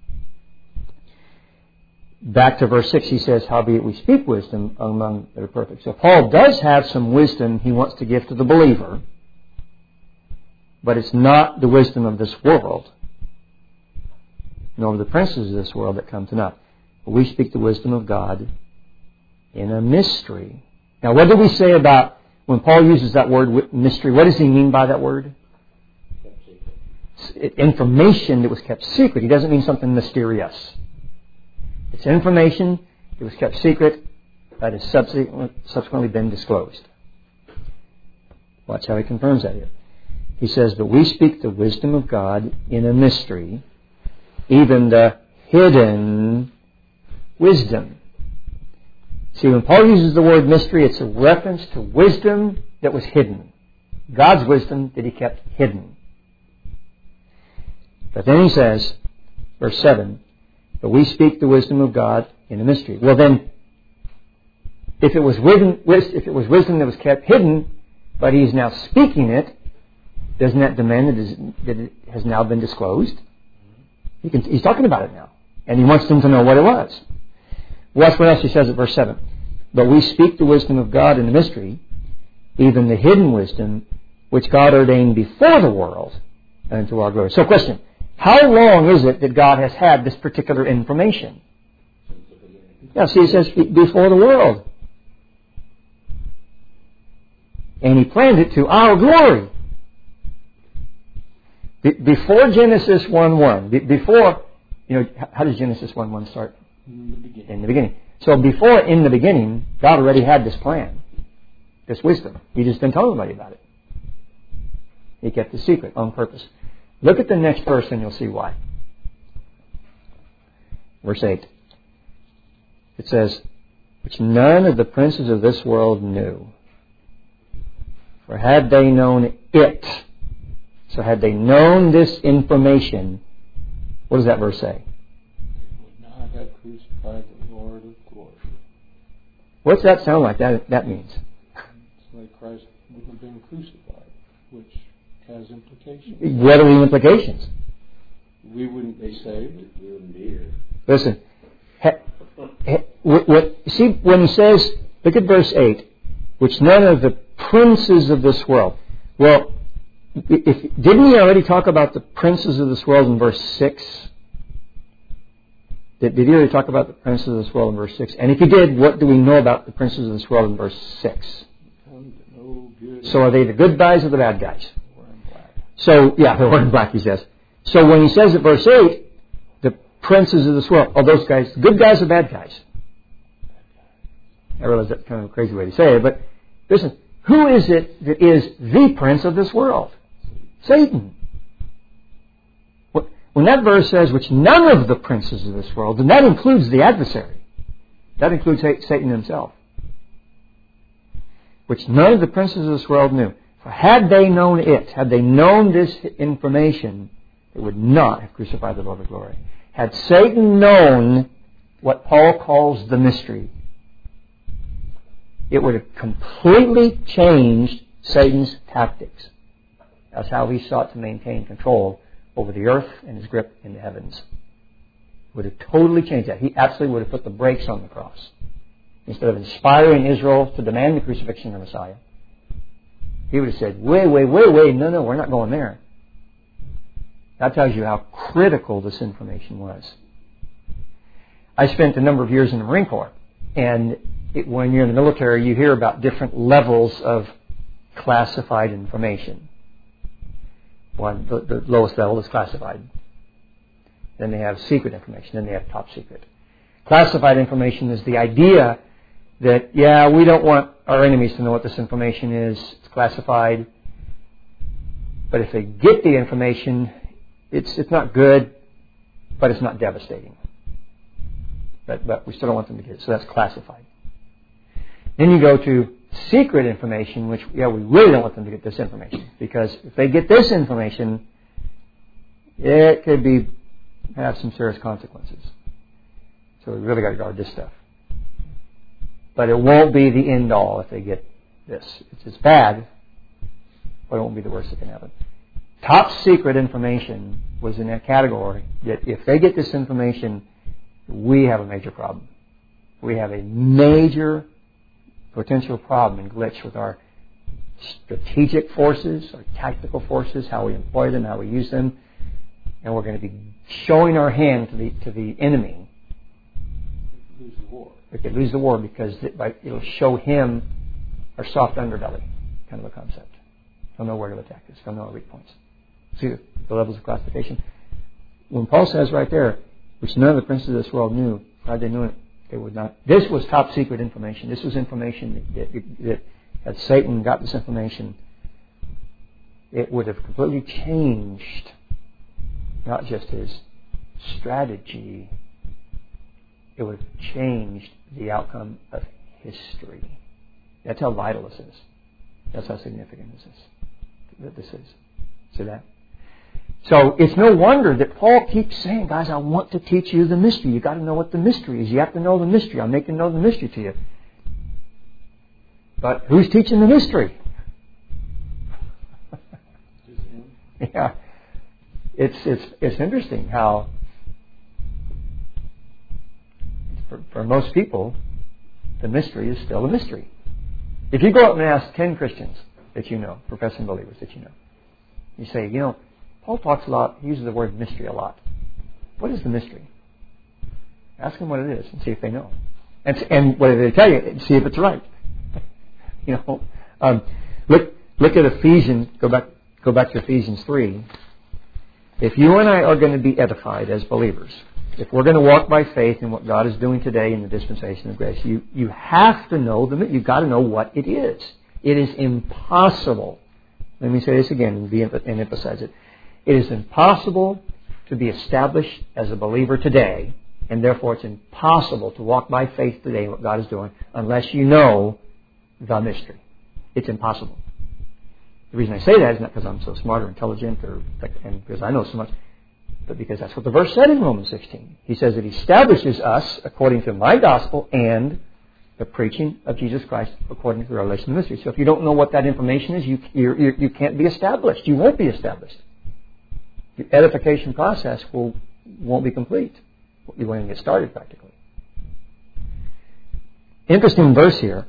Back to verse 6, he says, howbeit we speak wisdom among that are perfect. So Paul does have some wisdom he wants to give to the believer, but it's not the wisdom of this world, nor of the princes of this world that come to naught. But we speak the wisdom of God in a mystery. Now, what do we say about when Paul uses that word mystery? What does he mean by that word? Information that was kept secret. He doesn't mean something mysterious. It's information that was kept secret that has subsequently been disclosed. Watch how he confirms that here. He says, but we speak the wisdom of God in a mystery, even the hidden wisdom. See, when Paul uses the word mystery, it's a reference to wisdom that was hidden. God's wisdom that He kept hidden. But then he says, verse 7, but we speak the wisdom of God in a mystery. Well then, if it was wisdom that was kept hidden, but He's now speaking it, doesn't that demand that it has now been disclosed? He's talking about it now. And He wants them to know what it was. Watch what else he says at verse 7. But we speak the wisdom of God in a mystery, even the hidden wisdom, which God ordained before the world unto our glory. So question, how long is it that God has had this particular information? Yeah, see, it says before the world. And He planned it to our glory. Before Genesis 1:1, before, how does Genesis 1:1 start? In the beginning. So before in the beginning, God already had this plan, this wisdom. He just didn't tell anybody about it. He kept it secret on purpose. Look at the next verse and you'll see why. Verse 8. It says, which none of the princes of this world knew. For had they known it, so had they known this information, what does that verse say? Would not have crucified the Lord of glory. What's that sound like? That means? It's like Christ would have been crucified, which has implications. What are the implications? We wouldn't be saved. We wouldn't be here. Listen. See, when he says, look at verse 8, which none of the princes of this world. Well, didn't he already talk about the princes of this world in verse 6? Did he really talk about the princes of this world in verse 6? And if he did, what do we know about the princes of this world in verse 6? So are they the good guys or the bad guys? So, yeah, they're wearing black, he says. So when he says at verse 8, the princes of this world, are those guys good guys or bad guys? I realize that's kind of a crazy way to say it, but listen, who is it that is the prince of this world? Satan. When that verse says, which none of the princes of this world, then that includes the adversary. That includes Satan himself. Which none of the princes of this world knew. For had they known it, had they known this information, they would not have crucified the Lord of glory. Had Satan known what Paul calls the mystery, it would have completely changed Satan's tactics. That's how he sought to maintain control over the earth and his grip in the heavens. Would have totally changed that. He absolutely would have put the brakes on the cross. Instead of inspiring Israel to demand the crucifixion of the Messiah, he would have said, wait, no, we're not going there. That tells you how critical this information was. I spent a number of years in the Marine Corps, and when you're in the military, you hear about different levels of classified information. One, the lowest level is classified. Then they have secret information. Then they have top secret. Classified information is the idea that, we don't want our enemies to know what this information is. It's classified. But if they get the information, it's not good, but it's not devastating. But we still don't want them to get it. So that's classified. Then you go to secret information, which, we really don't want them to get this information. Because if they get this information, it could have some serious consequences. So we really got to guard this stuff. But it won't be the end all if they get this. It's bad, but it won't be the worst that can happen. Top secret information was in that category that if they get this information, we have a major problem. We have a major potential problem and glitch with our strategic forces, our tactical forces, how we employ them, how we use them, and we're going to be showing our hand to the enemy. Lose the war. We could lose the war because it'll show him our soft underbelly, kind of a concept. He'll know where to attack us. He'll know our weak points. See the levels of classification. When Paul says right there, which none of the princes of this world knew, how they knew it, they would not. This was top secret information. This was information that had Satan got this information, it would have completely changed not just his strategy, it would have changed the outcome of history. That's how vital this is. That's how significant this is. See that? So it's no wonder that Paul keeps saying, guys, I want to teach you the mystery. You've got to know what the mystery is. You have to know the mystery. I'm making know the mystery to you. But who's teaching the mystery? Yeah. It's interesting how for most people the mystery is still a mystery. If you go up and ask 10 Christians that you know, professing believers that you know, you say, Paul talks a lot, he uses the word mystery a lot. What is the mystery? Ask them what it is and see if they know. And what they tell you, see if it's right. Look at Ephesians, go back to Ephesians 3. If you and I are going to be edified as believers, if we're going to walk by faith in what God is doing today in the dispensation of grace, you have to know you've got to know what it is. It is impossible. Let me say this again and emphasize it. It is impossible to be established as a believer today, and therefore it's impossible to walk by faith today in what God is doing unless you know the mystery. It's impossible. The reason I say that is not because I'm so smart or intelligent and because I know so much, but because that's what the verse said in Romans 16. He says that He establishes us according to my gospel and the preaching of Jesus Christ according to the revelation of the mystery. So if you don't know what that information is, you can't be established. You won't be established. The edification process won't be complete. You won't even get started practically. Interesting verse here.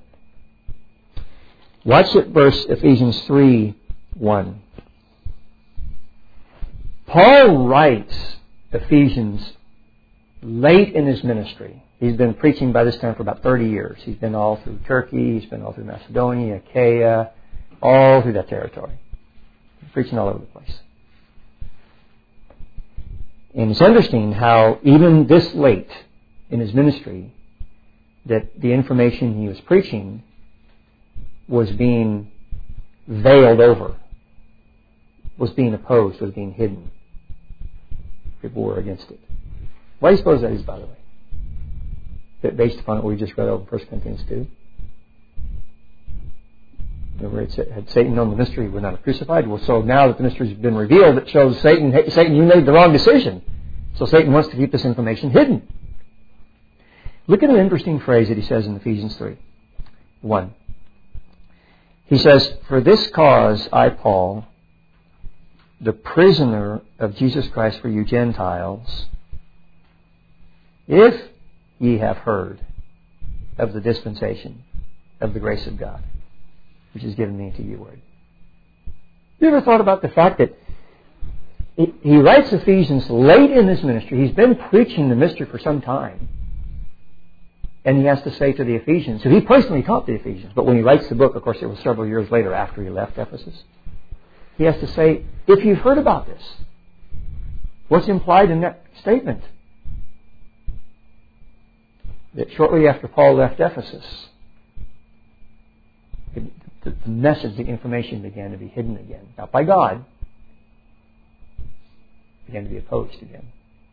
Watch it, verse Ephesians 3:1. Paul writes Ephesians late in his ministry. He's been preaching by this time for about 30 years. He's been all through Turkey. He's been all through Macedonia, Achaia, all through that territory. Preaching all over the place. And it's interesting how even this late in his ministry, that the information he was preaching was being veiled over, was being opposed, was being hidden. People were against it. Why do you suppose that is, by the way? That based upon what we just read over 1 Corinthians 2? Remember, it said, had Satan known the mystery, he would not have crucified. Well, so now that the mystery has been revealed, it shows Satan, hey, Satan, you made the wrong decision. So Satan wants to keep this information hidden. Look at an interesting phrase that he says in Ephesians 3:1. He says, "For this cause I, Paul, the prisoner of Jesus Christ for you Gentiles, if ye have heard of the dispensation of the grace of God, which is given me to you word." You ever thought about the fact that he writes Ephesians late in his ministry? He's been preaching the mystery for some time. And he has to say to the Ephesians, who he personally taught the Ephesians, but when he writes the book, of course it was several years later after he left Ephesus, he has to say, if you've heard about this, what's implied in that statement? That shortly after Paul left Ephesus, the message, the information began to be hidden again. Not by God, began to be opposed again.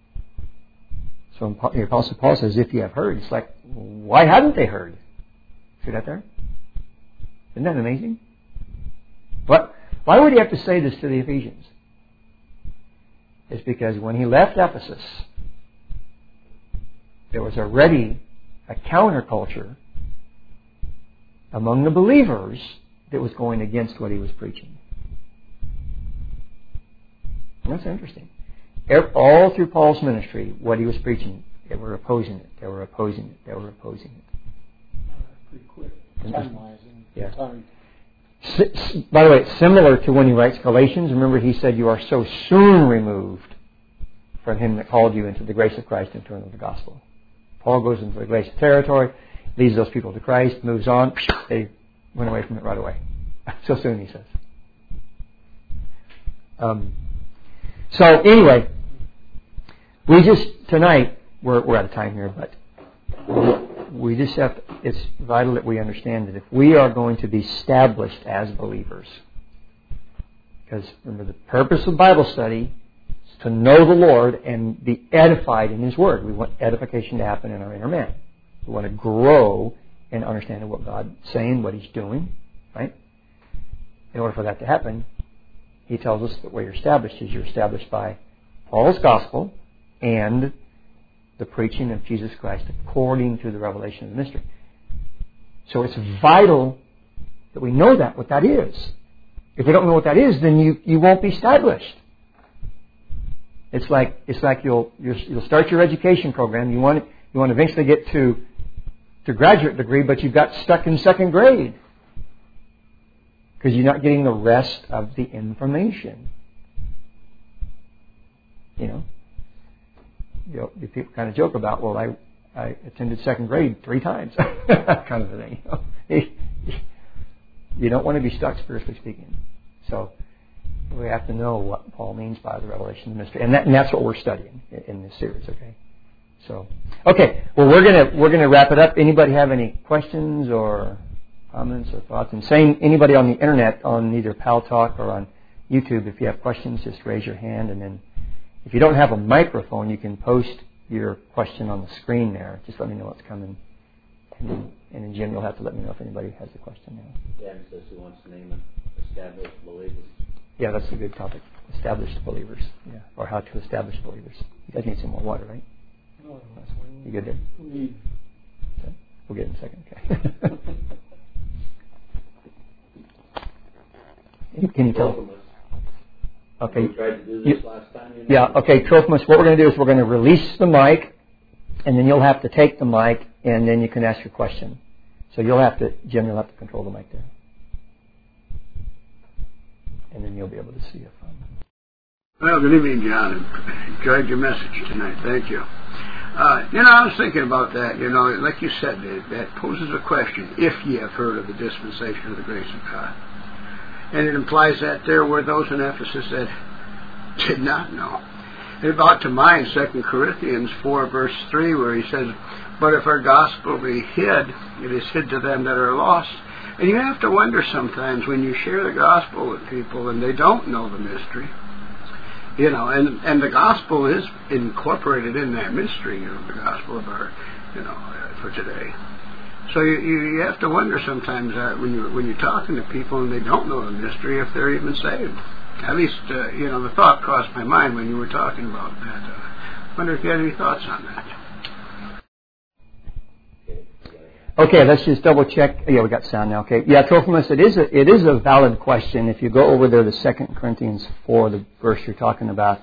So the Apostle Paul says, if you have heard, it's like, why hadn't they heard? See that there? Isn't that amazing? Why would he have to say this to the Ephesians? It's because when he left Ephesus, there was already a counterculture among the believers that was going against what he was preaching. And that's interesting. All through Paul's ministry, what he was preaching, they were opposing it. They were opposing it. They were opposing it. Pretty quick. Time-wise. Yeah. Time. By the way, it's similar to when he writes Galatians. Remember, he said, "You are so soon removed from him that called you into the grace of Christ and turned to the gospel." Paul goes into the grace territory, leads those people to Christ, moves on. They went away from it right away. So soon, he says. So anyway, tonight, we're out of time here, but we just have, it's vital that we understand that if we are going to be established as believers, because remember, the purpose of Bible study is to know the Lord and be edified in His Word. We want edification to happen in our inner man. We want to grow in understanding what God's saying, what He's doing, right? In order for that to happen, He tells us that where you're established is you're established by Paul's gospel and the preaching of Jesus Christ according to the revelation of the mystery. So it's vital that we know that, what that is. If we don't know what that is, then you won't be established. It's like you'll start your education program. You want to eventually get to graduate degree, but you've got stuck in second grade because you're not getting the rest of the information. People kind of joke about, well, I attended second grade 3 times, kind of a thing. You don't want to be stuck, spiritually speaking. So we have to know what Paul means by the revelation of the mystery, and that's what we're studying in this series. Okay. So, okay. Well, we're gonna wrap it up. Anybody have any questions or comments or thoughts? And saying anybody on the internet, on either Pal Talk or on YouTube, if you have questions, just raise your hand, and then if you don't have a microphone, you can post your question on the screen there. Just let me know what's coming. And in Jim, you'll have to let me know if anybody has a question now. Dan says he wants to name it established believers. Yeah, that's a good topic. Established believers. Yeah. Or how to establish believers. You guys need some more water, right? No, you good there? we Okay. We'll get it in a second. Okay. Can you tell? Okay. We tried to do this last time. Yeah, okay, Trophimus, what we're going to do is we're going to release the mic, and then you'll have to take the mic, and then you can ask your question. So Jim, you'll have to control the mic there. And then you'll be able to see it. Well, good evening, John. Enjoyed your message tonight. Thank you. I was thinking about that. Like you said, that poses a question. If ye have heard of the dispensation of the grace of God, and it implies that there were those in Ephesus that did not know. It brought to mind 2 Corinthians 4, verse 3, where he says, "But if our gospel be hid, it is hid to them that are lost." And you have to wonder sometimes when you share the gospel with people and they don't know the mystery, and the gospel is incorporated in that mystery, the gospel of our, for today. So you have to wonder sometimes when you're talking to people and they don't know the mystery if they're even saved. At least, the thought crossed my mind when you were talking about that. I wonder if you had any thoughts on that. Okay, let's just double check. Yeah, we got sound now. Okay, yeah, Trophimus, it is a valid question. If you go over there to 2 Corinthians 4, the verse you're talking about,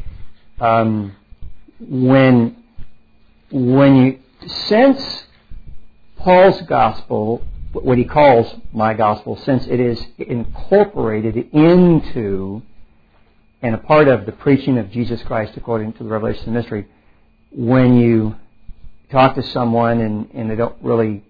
when you sense Paul's gospel, what he calls my gospel, since it is incorporated into and a part of the preaching of Jesus Christ according to the revelation of the mystery, when you talk to someone and they don't really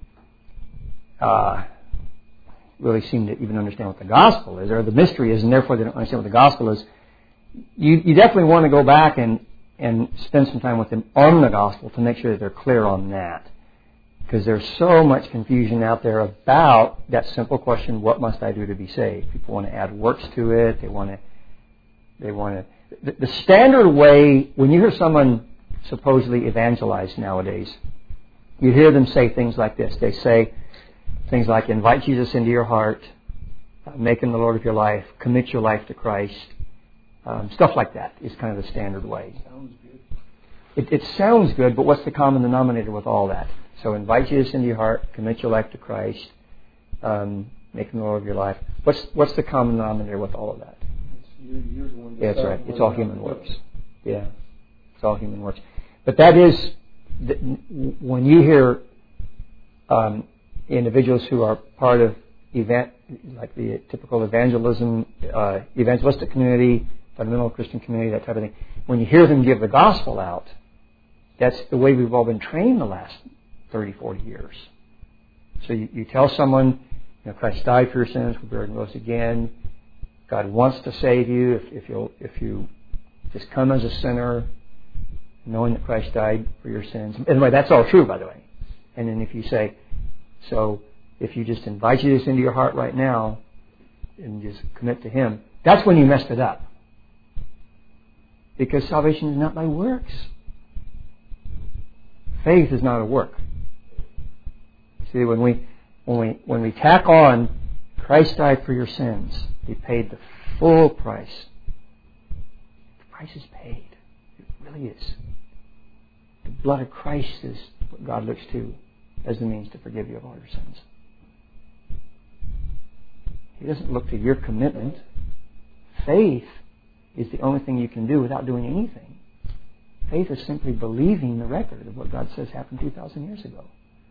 seem to even understand what the gospel is, or the mystery is, and therefore they don't understand what the gospel is, you definitely want to go back and spend some time with them on the gospel to make sure that they're clear on that. Because there's so much confusion out there about that simple question, what must I do to be saved? People want to add works to it. They want to. The standard way, when you hear someone supposedly evangelize nowadays, you hear them say things like this. They say things like, invite Jesus into your heart, make Him the Lord of your life, commit your life to Christ. Stuff like that is kind of the standard way. Sounds good. It sounds good, but what's the common denominator with all that? So invite Jesus into your heart, commit your life to Christ, make Him the Lord of your life. What's the common denominator with all of that? You're the one Yeah, that's right. It's all human works. Yeah, it's all human works. But that is, when you hear individuals who are part of like the typical evangelistic community, fundamental Christian community, that type of thing, when you hear them give the gospel out, that's the way we've all been trained the last 30, 40 years. So you tell someone, Christ died for your sins, was buried and rose again. God wants to save you if you just come as a sinner, knowing that Christ died for your sins. Anyway, that's all true, by the way. And then if you say, so if you just invite Jesus into your heart right now and just commit to Him, that's when you messed it up. Because salvation is not by works. Faith is not a work. See, when we tack on Christ died for your sins, He paid the full price. The price is paid. It really is. The blood of Christ is what God looks to as the means to forgive you of all your sins. He doesn't look to your commitment. Faith is the only thing you can do without doing anything. Faith is simply believing the record of what God says happened 2,000 years ago.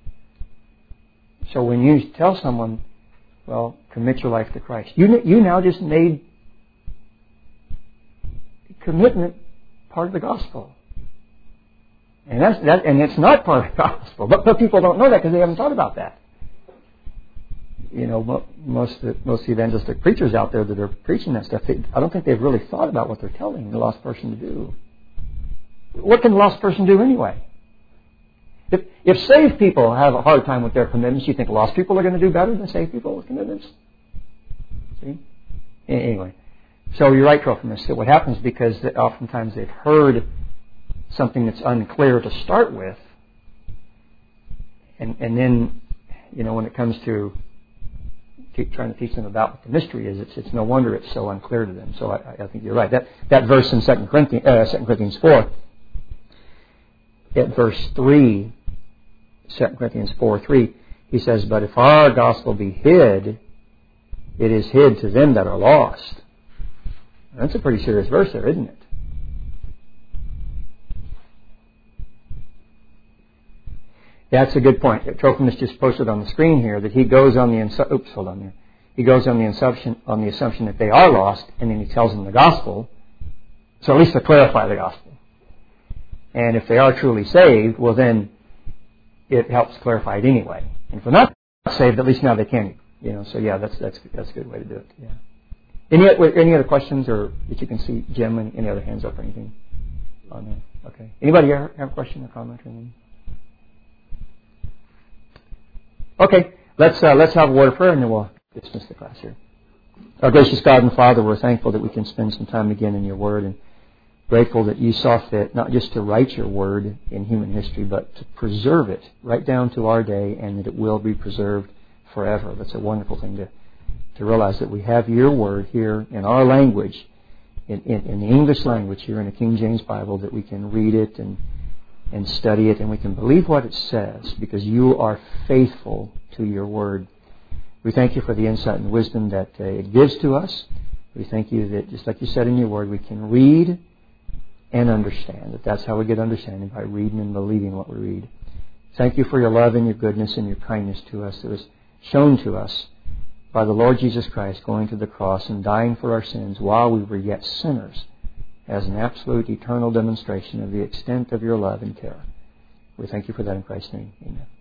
So when you tell someone, well, commit your life to Christ, you now just made commitment part of the gospel. And it's not part of the gospel. But people don't know that because they haven't thought about that. Most evangelistic preachers out there that are preaching that stuff, I don't think they've really thought about what they're telling the lost person to do. What can the lost person do anyway? If saved people have a hard time with their commitments, you think lost people are going to do better than saved people with commitments? See? Anyway. So you're right, Trophimus, that what happens because oftentimes they've heard something that's unclear to start with, and then, when it comes to trying to teach them about what the mystery is, it's no wonder it's so unclear to them. So I think you're right. That verse in 2 Corinthians 4, at verse 3, 2 Corinthians 4:3, he says, but if our gospel be hid, it is hid to them that are lost. That's a pretty serious verse there, isn't it? That's a good point. Trophimus just posted on the screen here that he goes on the He goes on the assumption that they are lost, and then he tells them the gospel. So at least to clarify the gospel. And if they are truly saved, well then it helps clarify it anyway. And if they're not saved, at least now they can. So yeah, that's a good way to do it. Yeah. Any other questions, or if you can see Jim, any other hands up or anything on that? Okay. Anybody have a question or comment or anything? Okay. Let's have a word of prayer and then we'll dismiss the class here. Our gracious God and Father, we're thankful that we can spend some time again in your Word, and grateful that you saw fit not just to write your Word in human history, but to preserve it right down to our day, and that it will be preserved forever. That's a wonderful thing to realize, that we have your Word here in our language, in the English language here in the King James Bible, that we can read it and study it, and we can believe what it says because you are faithful to your Word. We thank you for the insight and wisdom that it gives to us. We thank you that, just like you said in your Word, we can read and understand. That's how we get understanding, by reading and believing what we read. Thank you for your love and your goodness and your kindness to us that was shown to us by the Lord Jesus Christ going to the cross and dying for our sins while we were yet sinners, as an absolute eternal demonstration of the extent of your love and care. We thank you for that in Christ's name. Amen.